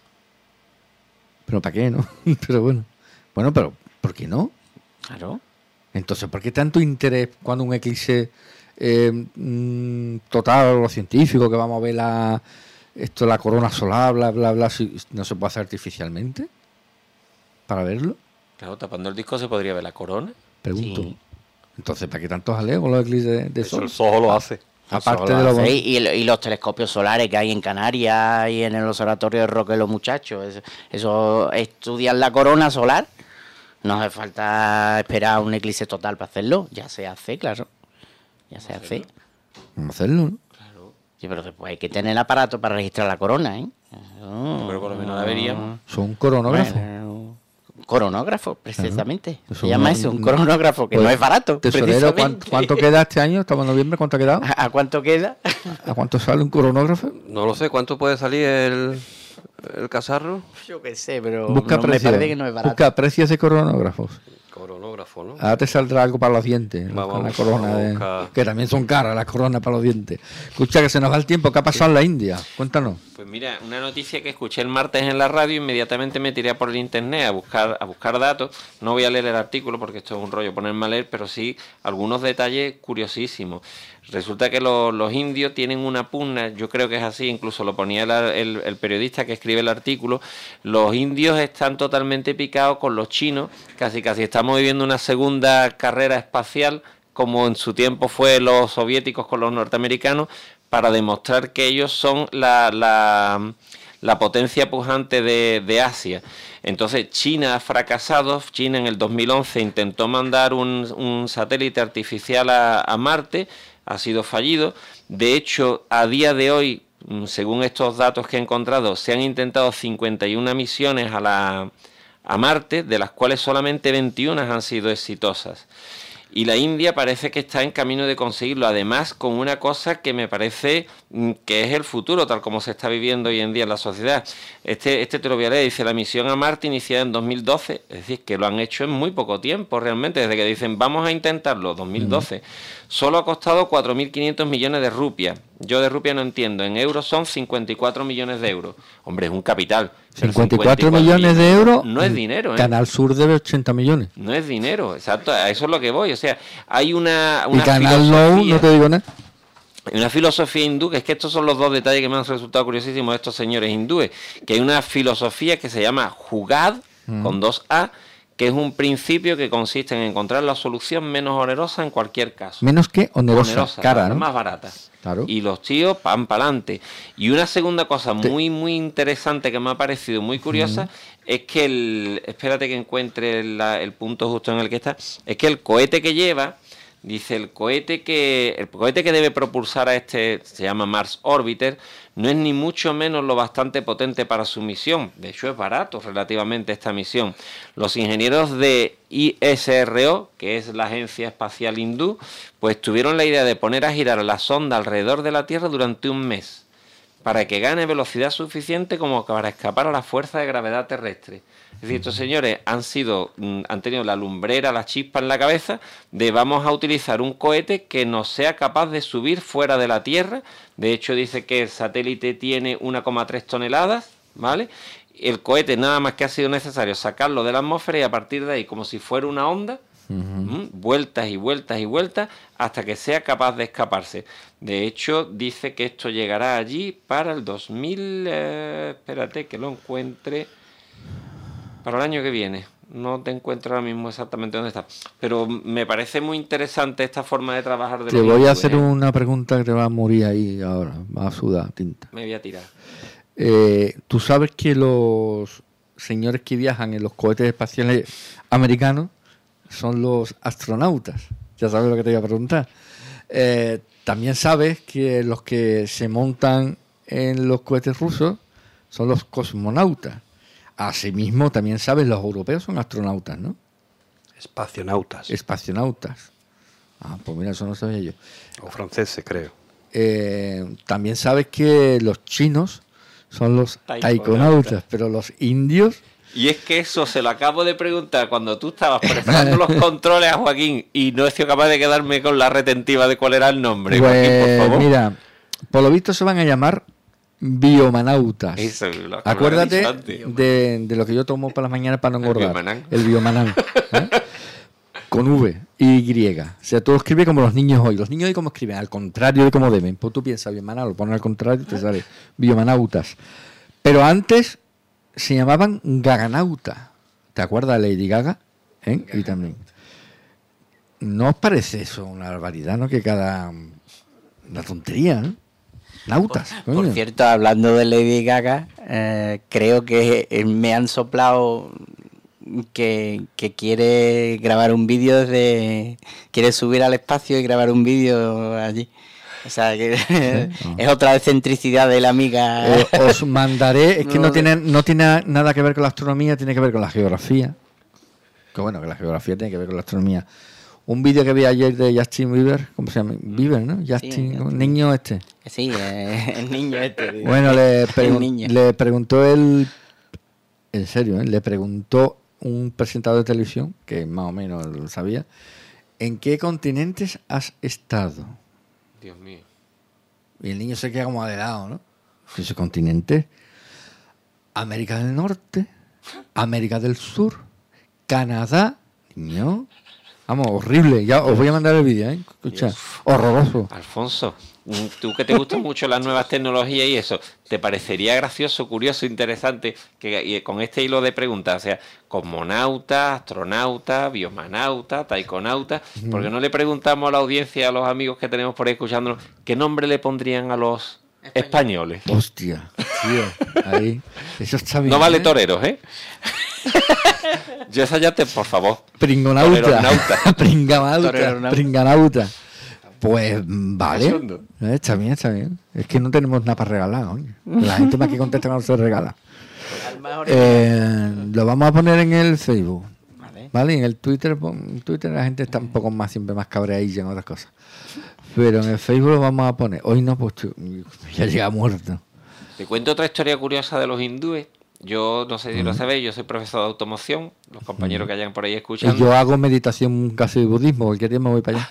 ¿Pero para qué, no? Pero bueno. Bueno, pero ¿por qué no? Claro. Entonces, ¿por qué tanto interés cuando un eclipse eh, mm, total, lo científico, que vamos a ver la esto la corona solar, bla, bla, bla, si no se puede hacer artificialmente para verlo? Claro, tapando el disco se podría ver la corona. Pregunto. Sí. Entonces, ¿para qué tantos jaleo con los eclipses de, de Eso sol? el Soho lo hace. Aparte de los... y, y los telescopios solares que hay en Canarias y en el observatorio de Roque los muchachos, eso, eso estudian la corona solar. No hace falta esperar un eclipse total para hacerlo. Ya se hace, claro. Ya se hace. Vamos a hacerlo, ¿no? Claro. Sí, pero después hay que tener el aparato para registrar la corona, ¿eh? Oh, pero por lo menos la veríamos. Son coronógrafos. Bueno, coronógrafo, precisamente. Claro. Se llama eso, un coronógrafo, que pues, no es barato. Tesorero, ¿cuánto, ¿cuánto queda este año? Estamos en noviembre, ¿cuánto ha quedado? ¿A, ¿A cuánto queda? ¿A cuánto sale un coronógrafo? No lo sé, ¿cuánto puede salir el, el cazarro? Yo qué sé, pero Busca no, me precios. parece que no es barato. Busca precios de coronógrafos. Coronógrafo, ¿no? Ahora te saldrá algo para los dientes. Vamos, con la vamos, corona vamos a de- buscar. que también son caras las coronas para los dientes. Escucha, que se nos va el tiempo. ¿Qué ha pasado en la India? Cuéntanos. Pues mira, una noticia que escuché el martes en la radio, inmediatamente me tiré por el internet a buscar, a buscar datos. No voy a leer el artículo porque esto es un rollo ponerme a leer, pero sí algunos detalles curiosísimos. Resulta que los, los indios tienen una pugna, yo creo que es así, incluso lo ponía el, el, el periodista que escribe el artículo. Los indios están totalmente picados con los chinos, casi casi estamos viviendo una segunda carrera espacial, como en su tiempo fue los soviéticos con los norteamericanos, para demostrar que ellos son la, la, la potencia pujante de, de Asia. Entonces China ha fracasado. China en el dos mil once intentó mandar un, un satélite artificial a, a Marte, ha sido fallido. De hecho, a día de hoy, según estos datos que he encontrado, se han intentado cincuenta y una misiones a, la, a Marte, de las cuales solamente veintiuna han sido exitosas. Y la India parece que está en camino de conseguirlo, además con una cosa que me parece que es el futuro, tal como se está viviendo hoy en día en la sociedad. Este, este te lo voy a leer, dice: la misión a Marte iniciada en dos mil doce, es decir, que lo han hecho en muy poco tiempo realmente, desde que dicen vamos a intentarlo, dos mil doce. Solo ha costado cuatro mil quinientos millones de rupias. Yo de rupias no entiendo, en euros son cincuenta y cuatro millones de euros. Hombre, es un capital. Pero cincuenta y cuatro millones de euros. no es dinero, ¿eh? Canal Sur debe ochenta millones. No es dinero, exacto, a eso es lo que voy. O sea, hay una, una Y Canal No, filosofía, no te digo nada. hay una filosofía hindú, que es que estos son los dos detalles que me han resultado curiosísimos de estos señores hindúes, que hay una filosofía que se llama Jugad, Mm. con dos A, que es un principio que consiste en encontrar la solución menos onerosa en cualquier caso. Menos que onerosa, Onerosa, cara, la ¿no? más barata. Claro. Y los tíos van para adelante. Y una segunda cosa Te- muy, muy interesante que me ha parecido muy curiosa es que el. Espérate que encuentre la- el punto justo en el que está. Es que el cohete que lleva. Dice, el cohete que el cohete que debe propulsar a este, se llama Mars Orbiter, no es ni mucho menos lo bastante potente para su misión. De hecho, es barato relativamente esta misión. Los ingenieros de I S R O, que es la agencia espacial hindú, pues tuvieron la idea de poner a girar la sonda alrededor de la Tierra durante un mes, para que gane velocidad suficiente como para escapar a la fuerza de gravedad terrestre. Es decir, estos señores han sido, han tenido la lumbrera, la chispa en la cabeza de vamos a utilizar un cohete que nos sea capaz de subir fuera de la Tierra. De hecho, dice que el satélite tiene una coma tres toneladas, ¿vale? El cohete nada más que ha sido necesario sacarlo de la atmósfera y a partir de ahí, como si fuera una onda, ¿m? vueltas y vueltas y vueltas hasta que sea capaz de escaparse. De hecho, dice que esto llegará allí para el dos mil... Eh, espérate que lo encuentre... Para el año que viene. No te encuentro ahora mismo exactamente dónde está. Pero me parece muy interesante esta forma de trabajar de Te los voy a hindúes, hacer ¿eh? una pregunta que te va a morir ahí ahora. Va a sudar tinta. Me voy a tirar. Eh, Tú sabes que los señores que viajan en los cohetes espaciales americanos son los astronautas. Ya sabes lo que te voy a preguntar. Eh, también sabes que los que se montan en los cohetes rusos son los cosmonautas. Asimismo, también sabes, los europeos son astronautas, ¿no? Espacionautas. Espacionautas. Ah, pues mira, eso no sabía yo. O franceses, creo. eh, también sabes que los chinos son los Taikonautas. taikonautas, pero los indios... Y es que eso se lo acabo de preguntar cuando tú estabas preparando los controles a Joaquín y no he sido capaz de quedarme con la retentiva de cuál era el nombre. Pues, Joaquín, por favor. mira, por lo visto se van a llamar biomanautas. Eso, lo acabo de Acuérdate decir antes. de, de lo que yo tomo por las mañanas para no El engordar. biomanán. El biomanán. ¿eh? Con V y Y. O sea, tú escribes como los niños hoy. Los niños hoy como escriben, al contrario de como deben. Pues tú piensas biomanán, lo pones al contrario y te sale biomanautas. Pero antes se llamaban gaganauta. ¿Te acuerdas de Lady Gaga? ¿Eh? Y también. ¿No os parece eso una barbaridad, no? Que cada... Una tontería, ¿no? Nautas. Por coño. cierto, hablando de Lady Gaga, eh, creo que eh, me han soplado que, que quiere grabar un vídeo desde... Quiere subir al espacio y grabar un vídeo allí. O sea, que es otra excentricidad de la amiga. Eh, os mandaré, es que no, No, tiene, no tiene nada que ver con la astronomía, tiene que ver con la geografía. Que bueno, que la geografía tiene que ver con la astronomía. Un vídeo que vi ayer de Justin Bieber, ¿cómo se llama? Bieber, ¿no? Justin, Sí, Justin. niño este. Sí, eh, el niño este. Bueno, le, El pregun- niño. le preguntó él, en serio, ¿eh? Le preguntó un presentador de televisión, que más o menos lo sabía, ¿en qué continentes has estado? Dios mío. Y el niño se queda como de lado, ¿no? Ese continente. América del Norte, América del Sur, Canadá. Niño. Vamos, horrible. Ya os voy a mandar el vídeo, ¿eh? Escucha, Dios. horroroso. Alfonso, tú que te gustan mucho las nuevas tecnologías y eso, ¿te parecería gracioso, curioso, interesante que y con este hilo de preguntas, o sea, cosmonauta, astronauta, biomanauta, taikonauta, ¿por qué no le preguntamos a la audiencia, a los amigos que tenemos por ahí escuchándonos, qué nombre le pondrían a los españoles? Hostia, tío. Ahí. Eso está bien. No vale ¿eh? toreros, ¿eh? Yo esa ya te, por favor. Pringonauta. Toreronauta. Pringamauta. Toreronauta. Pringanauta. Pues vale. Cachondo. Eh, Está bien, está bien. Es que no tenemos nada para regalar, coño. La gente más que contesta cuando se regala. Eh, lo vamos a poner en el Facebook. Vale. Vale, en el Twitter, pon- en Twitter la gente está un poco más, siempre más cabreadilla en otras cosas. Pero en el Facebook lo vamos a poner. Hoy no, pues tú- ya llega muerto. Te cuento otra historia curiosa de los hindúes. Yo no sé si lo Mm. sabéis, yo soy profesor de automoción. Los compañeros que hayan por ahí Y escuchando. yo hago meditación casi de budismo, cualquier día me voy para allá.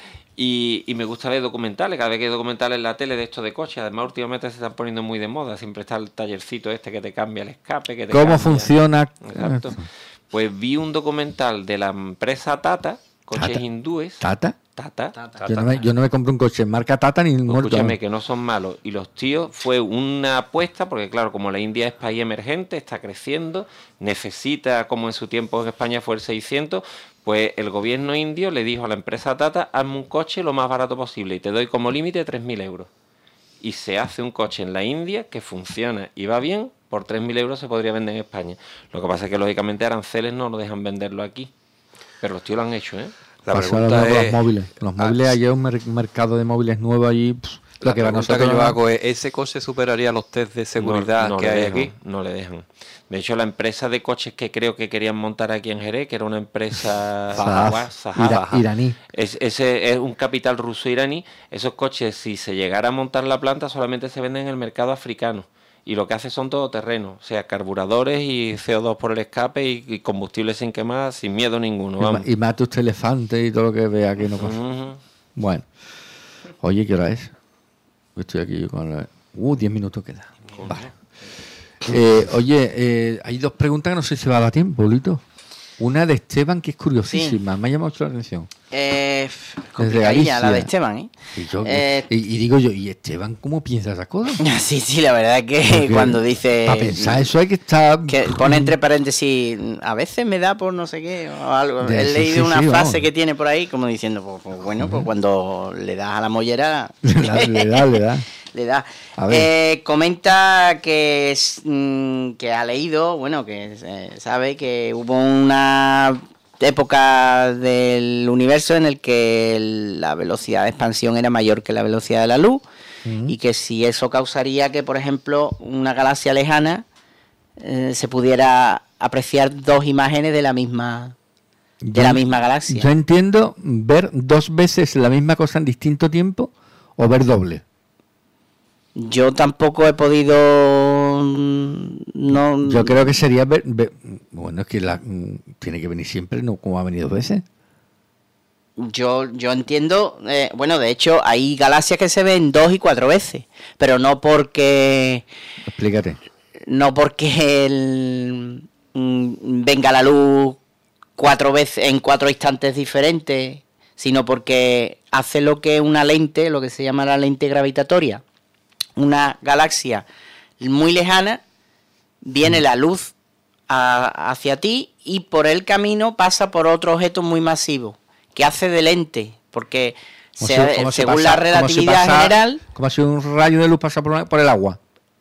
Y, y me gusta ver documentales, cada vez que hay documentales en la tele de esto de coches. Además, últimamente se están poniendo muy de moda. Siempre está el tallercito este que te cambia el escape. Que te ¿Cómo cambia- funciona? Exacto. Pues vi un documental de la empresa Tata, coches Tata. hindúes. ¿Tata? Tata. Tata. Yo no, me, yo no me compré un coche marca Tata ni muerto. Escúchame, que no son malos. Y los tíos fue una apuesta, porque claro, como la India es país emergente, está creciendo, necesita, como en su tiempo en España fue el seiscientos, pues el gobierno indio le dijo a la empresa Tata, hazme un coche lo más barato posible y te doy como límite tres mil euros. Y se hace un coche en la India que funciona y va bien, por tres mil euros se podría vender en España. Lo que pasa es que lógicamente aranceles no lo dejan venderlo aquí. Pero los tíos lo han hecho, ¿eh? La Pasa pregunta lo de es... los móviles. Los Ah, móviles, ayer un mer- mercado de móviles nuevo allí. pff, La lo que va a pregunta nosotros que yo no- hago es, ¿ese coche superaría los test de seguridad No- no que le hay dejan, aquí? No le dejan. De hecho, la empresa de coches que creo que querían montar aquí en Jerez, que era una empresa Saab, Zahab, Zahab, ira- ajá. iraní. Es, ese es un capital ruso-iraní. Esos coches, si se llegara a montar la planta, solamente se venden en el mercado africano. Y lo que hace son todoterrenos, o sea, carburadores y C O dos por el escape y, y combustible sin quemar, sin miedo ninguno. Y, ma- Vamos. y mate usted elefante y todo lo que vea que no pasa. Ujú. Bueno. Oye, ¿qué hora es? Estoy aquí yo con la... Uh, diez minutos queda. Vale. Eh, oye, eh, hay dos preguntas que no sé si va a dar tiempo, Lito. Una de Esteban, que es curiosísima, me ha llamado mucho la atención. Eh, Desde complicadilla la de Galicia. Esteban, ¿eh? Y, yo, Eh, y, y digo yo, ¿y Esteban cómo piensa esas cosas? Sí, sí, la verdad es que Porque cuando dice... Para pensar eso hay que estar... Que pone entre paréntesis, a veces me da por no sé qué o algo. De- He sí, leído sí, una sí, frase vamos. que tiene por ahí como diciendo, pues, pues, bueno, pues cuando le das a la mollera, le da, le da, le da. le da. A ver. Eh, comenta que, es, mm, que ha leído, bueno, que eh, sabe que hubo una época del universo en el que el- la velocidad de expansión era mayor que la velocidad de la luz. Ujú. Y que si eso causaría que, por ejemplo, una galaxia lejana eh, se pudiera apreciar dos imágenes de la misma de Yo- la misma galaxia. Yo entiendo ver dos veces la misma cosa en distinto tiempo o ver doble. Yo tampoco he podido... no Yo creo que sería ver, ver- bueno, es que la, tiene que venir siempre, no como ha venido dos veces. Yo, yo entiendo, eh, bueno, de hecho hay galaxias que se ven dos y cuatro veces, pero no porque Explícate. no porque el, mm, venga la luz cuatro veces en cuatro instantes diferentes, sino porque hace lo que una lente, lo que se llama la lente gravitatoria. Una galaxia muy lejana, viene la luz a- hacia ti y por el camino pasa por otro objeto muy masivo, que hace de lente, porque Como se- si- como si según pasa- la como si relatividad pasa- general... Como si un rayo de luz pasa por, por el agua.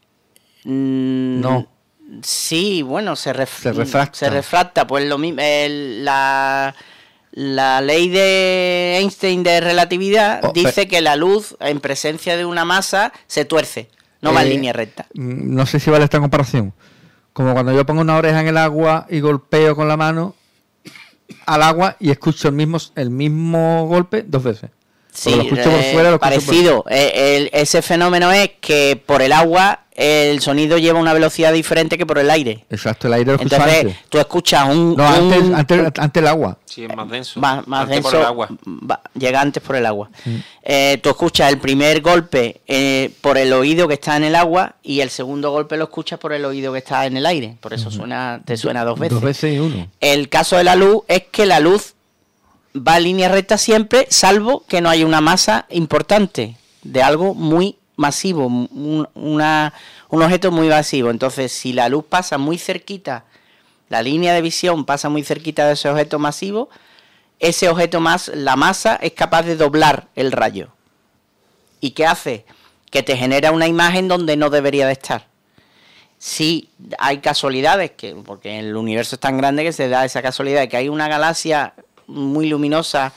mm, No. Sí, bueno, se, ref- Se refracta. se refracta, pues lo mismo. el- la, la ley de Einstein de relatividad Oh, dice pe- que la luz en presencia de una masa se tuerce, no va en Eh, línea recta. Mm, No sé si vale esta comparación. Como cuando yo pongo una oreja en el agua y golpeo con la mano al agua y escucho el mismo el mismo golpe dos veces. Sí, Porque lo escucho por eh, fuera, lo escucho por- parecido. Eh, el- ese fenómeno es que por el agua el sonido lleva una velocidad diferente que por el aire. Exacto, el aire lo escucho Entonces antes. tú escuchas un... No, un- antes, antes, antes el agua. Sí, es más denso. más, más Antes denso, por el agua. va- llega antes por el agua. Eh, tú escuchas el primer golpe eh, por el oído que está en el agua y el segundo golpe lo escuchas por el oído que está en el aire. Por eso suena, te suena dos veces. Dos veces y uno. El caso de la luz es que la luz va en línea recta siempre, salvo que no haya una masa importante de algo muy masivo, un, una, un objeto muy masivo. Entonces, si la luz pasa muy cerquita, la línea de visión pasa muy cerquita de ese objeto masivo, ese objeto más, la masa es capaz de doblar el rayo. ¿Y qué hace? Que te genera una imagen donde no debería de estar. Sí, hay casualidades, que porque el universo es tan grande que se da esa casualidad de que hay una galaxia muy luminosa,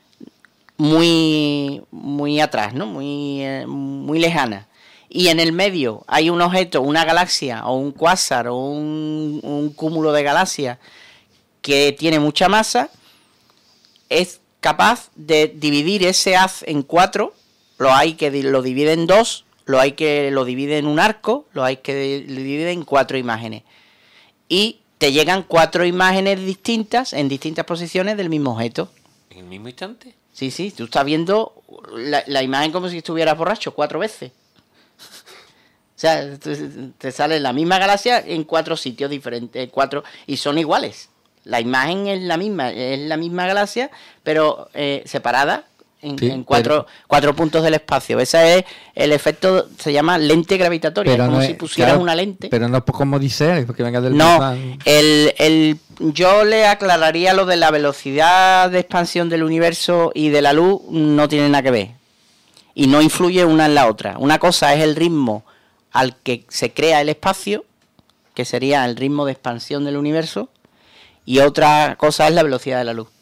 muy, muy atrás, ¿no? Muy, eh, muy lejana. Y en el medio hay un objeto, una galaxia, o un cuásar, o un, un cúmulo de galaxias que tiene mucha masa, es capaz de dividir ese haz en cuatro. Lo hay que di- lo divide en dos, lo hay que lo divide en un arco, lo hay que di- lo divide en cuatro imágenes. Y te llegan cuatro imágenes distintas en distintas posiciones del mismo objeto. ¿En el mismo instante? Sí, sí, tú estás viendo la, la imagen como si estuvieras borracho cuatro veces. O sea, tú- te sale la misma galaxia en cuatro sitios diferentes, cuatro y son iguales. La imagen es la misma, es la misma galaxia, pero eh, separada en, Sí, en cuatro, pero- cuatro puntos del espacio. Ese es el efecto, se llama lente gravitatoria, Pero como no si es- pusieras claro, una lente. Pero no es como dice él, porque venga del No, Big Bang. el, el, yo le aclararía lo de la velocidad de expansión del universo y de la luz, no tiene nada que ver. Y no influye una en la otra. Una cosa es el ritmo al que se crea el espacio, que sería el ritmo de expansión del universo, y otra cosa es la velocidad de la luz.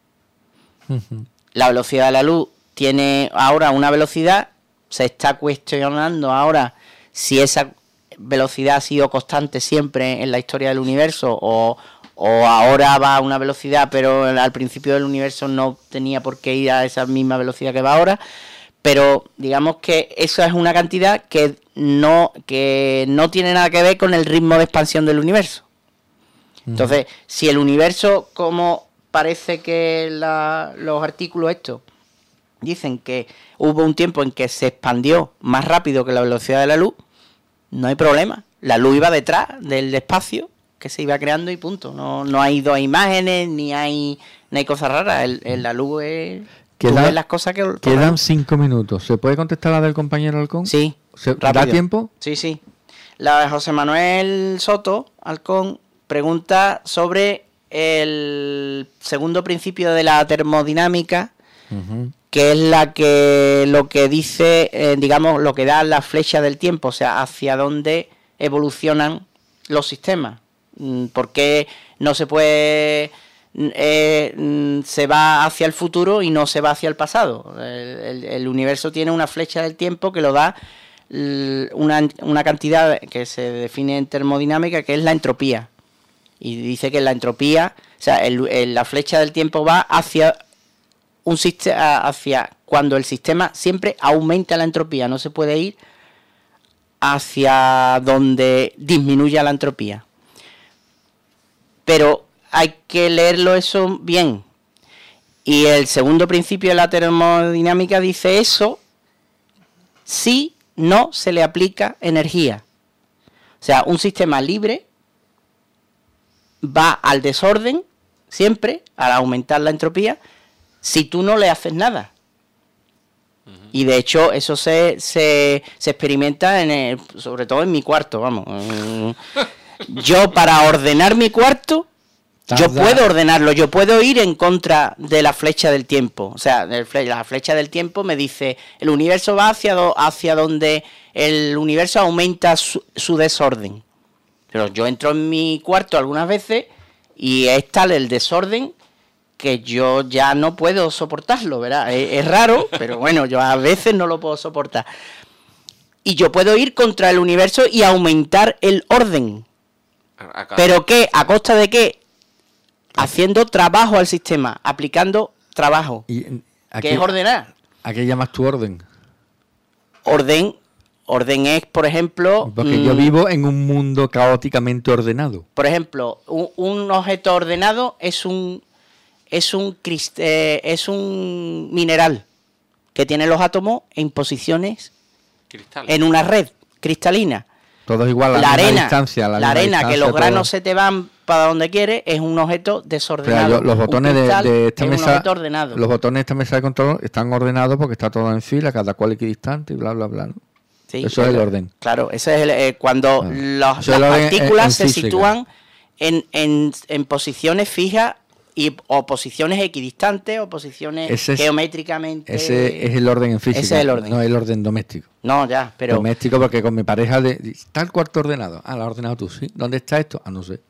Ujú. La velocidad de la luz tiene ahora una velocidad, se está cuestionando ahora si esa velocidad ha sido constante siempre en la historia del universo o, o ahora va a una velocidad pero al principio del universo no tenía por qué ir a esa misma velocidad que va ahora, pero digamos que eso es una cantidad que no, que no tiene nada que ver con el ritmo de expansión del universo. Entonces, si el universo, como parece que la- los artículos estos dicen que hubo un tiempo en que se expandió más rápido que la velocidad de la luz, no hay problema. La luz iba detrás del espacio que se iba creando y punto. No, no hay dos imágenes, ni hay, ni hay cosas raras. El, el- la luz es... tú Queda- ves las cosas que... Quedan cinco minutos. ¿Se puede contestar la del compañero Halcón? Sí. ¿Se- ¿Da rápido. tiempo? Sí, sí. La de José Manuel Soto, Halcón, pregunta sobre el segundo principio de la termodinámica, Ujú. que es la que lo que dice, eh, digamos, lo que da la flecha del tiempo, o sea, hacia dónde evolucionan los sistemas. Mm, ¿Por qué no se puede, mm, eh, mm, se va hacia el futuro y no se va hacia el pasado? El, el- el universo tiene una flecha del tiempo que lo da l- una, una cantidad que se define en termodinámica, que es la entropía. Y dice que la entropía, o sea, el- el- la flecha del tiempo va hacia un sistema hacia cuando el sistema siempre aumenta la entropía, no se puede ir hacia donde disminuya la entropía. Pero hay que leerlo eso bien. Y el segundo principio de la termodinámica dice eso si no se le aplica energía. O sea, un sistema libre va al desorden siempre, al aumentar la entropía, si tú no le haces nada. Uh-huh. Y de hecho eso se, se, se experimenta en el, sobre todo en mi cuarto, vamos. Yo para ordenar mi cuarto, yo puedo ordenarlo, yo puedo ir en contra de la flecha del tiempo. O sea, la flecha del tiempo me dice, el universo va hacia, do, hacia donde el universo aumenta su, su desorden. Pero yo entro en mi cuarto algunas veces y es tal el desorden que yo ya no puedo soportarlo, ¿verdad? Es, es raro, pero bueno, yo a veces no lo puedo soportar. Y yo puedo ir contra el universo y aumentar el orden. Acá. ¿Pero qué? ¿A costa de qué? Haciendo trabajo al sistema, aplicando trabajo. ¿Y a ¿Qué qué, es ordenar? ¿A qué llamas tu orden? Orden, orden es, por ejemplo... Porque mmm, yo vivo en un mundo caóticamente ordenado. Por ejemplo, un, un objeto ordenado es un, es, un crist, eh, es un mineral que tiene los átomos en posiciones Cristal. En una red cristalina. Todo es igual a la, la arena, distancia. La, la arena, distancia, que los granos todo. Se te van para donde quieres, es un objeto desordenado. Pero yo, los botones de, de esta es mesa, un objeto ordenado. Los botones de esta mesa de control están ordenados porque está todo en fila, cada cual equidistante y bla, bla, bla, ¿no? Sí, eso es el orden. Claro, ese es el, eh, cuando ah. los, las partículas en, en se física. Sitúan en, en, en posiciones fijas y, o posiciones equidistantes o posiciones ese es, geométricamente. Ese es el orden en física. Ese es el orden. No el orden doméstico. No, ya, pero... Doméstico porque con mi pareja de, está el cuarto ordenado. Ah, lo has ordenado tú, ¿sí? ¿Dónde está esto? Ah, no sé.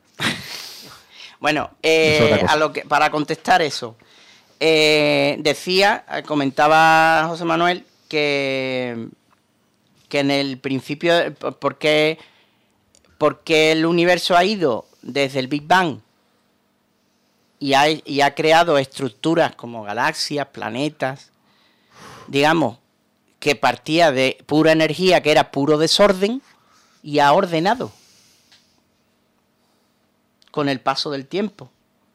Bueno, eh, a lo que, para contestar eso, eh, decía, comentaba José Manuel que, que en el principio, porque, porque el universo ha ido desde el Big Bang y ha, y ha creado estructuras como galaxias, planetas, digamos, que partía de pura energía, que era puro desorden, y ha ordenado con el paso del tiempo.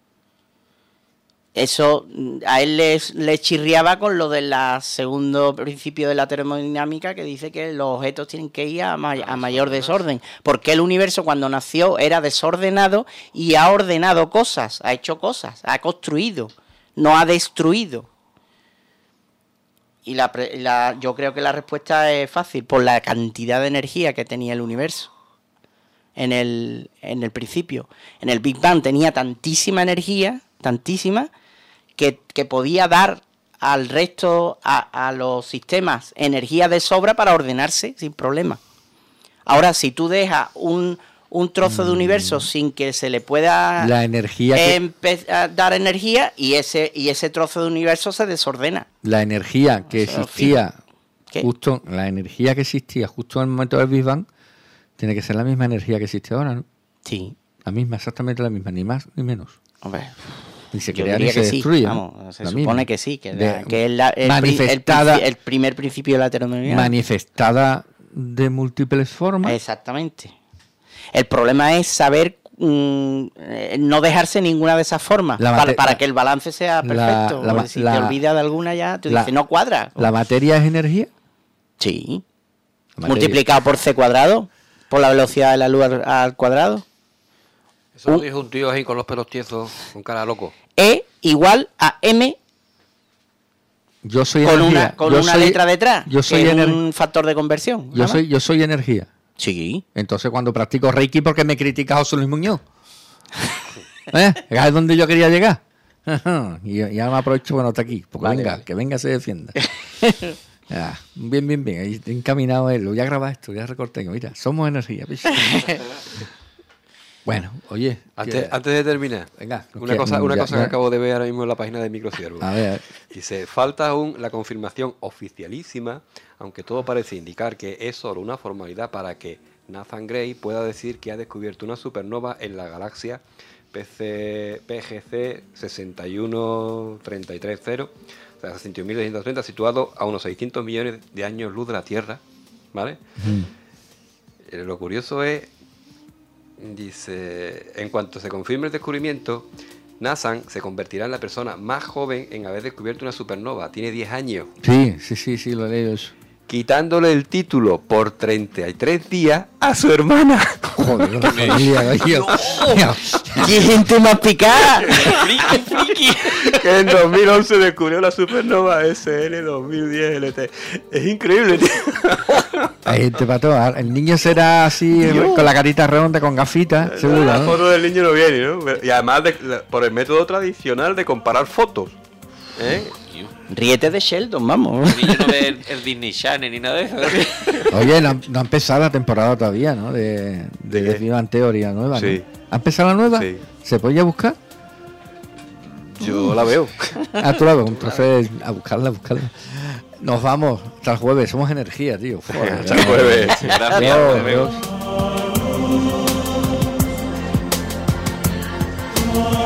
Eso a él le, le chirriaba con lo del segundo principio de la termodinámica, que dice que los objetos tienen que ir a, ma a mayor desorden. Porque el universo cuando nació era desordenado y ha ordenado cosas, ha hecho cosas, ha construido, no ha destruido. Y la, la, yo creo que la respuesta es fácil, por la cantidad de energía que tenía el universo. En el, en el principio, en el Big Bang tenía tantísima energía, tantísima, que, que podía dar al resto, a, a los sistemas, energía de sobra para ordenarse sin problema. Ahora, si tú dejas un, un trozo de universo sin que se le pueda la energía que... dar energía, y ese, y ese trozo de universo se desordena. La energía que existía, ¿Qué? justo, la energía que existía justo en el momento del Big Bang, tiene que ser la misma energía que existe ahora, ¿no? Sí. La misma, exactamente la misma, ni más ni menos. Hombre, ni se crea ni se destruye. Sí. Vamos, se supone misma. que sí, que, de, que es la, el, manifestada, el, el primer principio de la termodinámica. Manifestada de múltiples formas. Exactamente. El problema es saber mmm, no dejarse ninguna de esas formas para, para que el balance sea perfecto. La, la, si la, te olvidas de alguna ya, tú la, dices, no cuadra. ¿La materia es energía? Sí. Multiplicado por c cuadrado. Por la velocidad de la luz al, al cuadrado. Eso lo dijo un tío ahí con los pelos tiesos, con cara loco. E igual a M. Yo soy con energía. Una, con yo una soy, letra detrás. Yo soy que es un factor de conversión. Yo soy, yo soy energía. Sí. Entonces cuando practico Reiki, ¿por qué me critica José Luis Muñoz? ¿Eh? Es donde yo quería llegar. y ya me aprovecho cuando está aquí. Porque vale, venga, vale. que venga se defienda. Ah, bien, bien, bien. Ahí encaminado él. Voy a grabar esto, ya recorté. Mira, somos energía. Bueno, oye. Antes, antes de terminar, venga, una que, cosa, una ya, cosa ya. que acabo de ver ahora mismo en la página de Microciervo. A ver, a ver. Dice, falta aún la confirmación oficialísima, aunque todo parece indicar que es solo una formalidad para que Nathan Gray pueda decir que ha descubierto una supernova en la galaxia P C, P G C sesenta y uno treinta y tres cero, o sea, sesenta y un mil doscientos treinta, situado a unos seiscientos millones de años luz de la Tierra, ¿vale? Mm. Eh, lo curioso es, dice, en cuanto se confirme el descubrimiento, NASA se convertirá en la persona más joven en haber descubierto una supernova. Tiene diez años. Sí, sí, sí, sí, lo he leído eso. Quitándole el título por treinta y tres días a su hermana. Joder, la familia, tío. ¡Qué gente más picada! ¡Friki, friki! Que en dos mil once descubrió la supernova S N dos mil diez L T. Es increíble, tío. Hay gente para todo. El niño será así, Dios, con la carita redonda, con gafitas, seguro. La ¿no? foto del niño no viene, ¿no? Y además de, por el método tradicional de comparar fotos. ¿Eh? Ríete de Sheldon, vamos. El niño no ve el, el Disney Channel ni nada de eso. Oye, no, no ha empezado la temporada todavía, ¿no? De, de, de Big Bang Theory nueva, sí. ¿no? ¿Ha empezado la nueva? Sí. ¿Se puede ir a buscar? Yo la veo. Ah, tú la ves, entonces a buscarla, a buscarla. Nos vamos hasta el jueves, somos energía, tío. Joder, hasta el jueves. Gracias, Dios, Dios. Dios.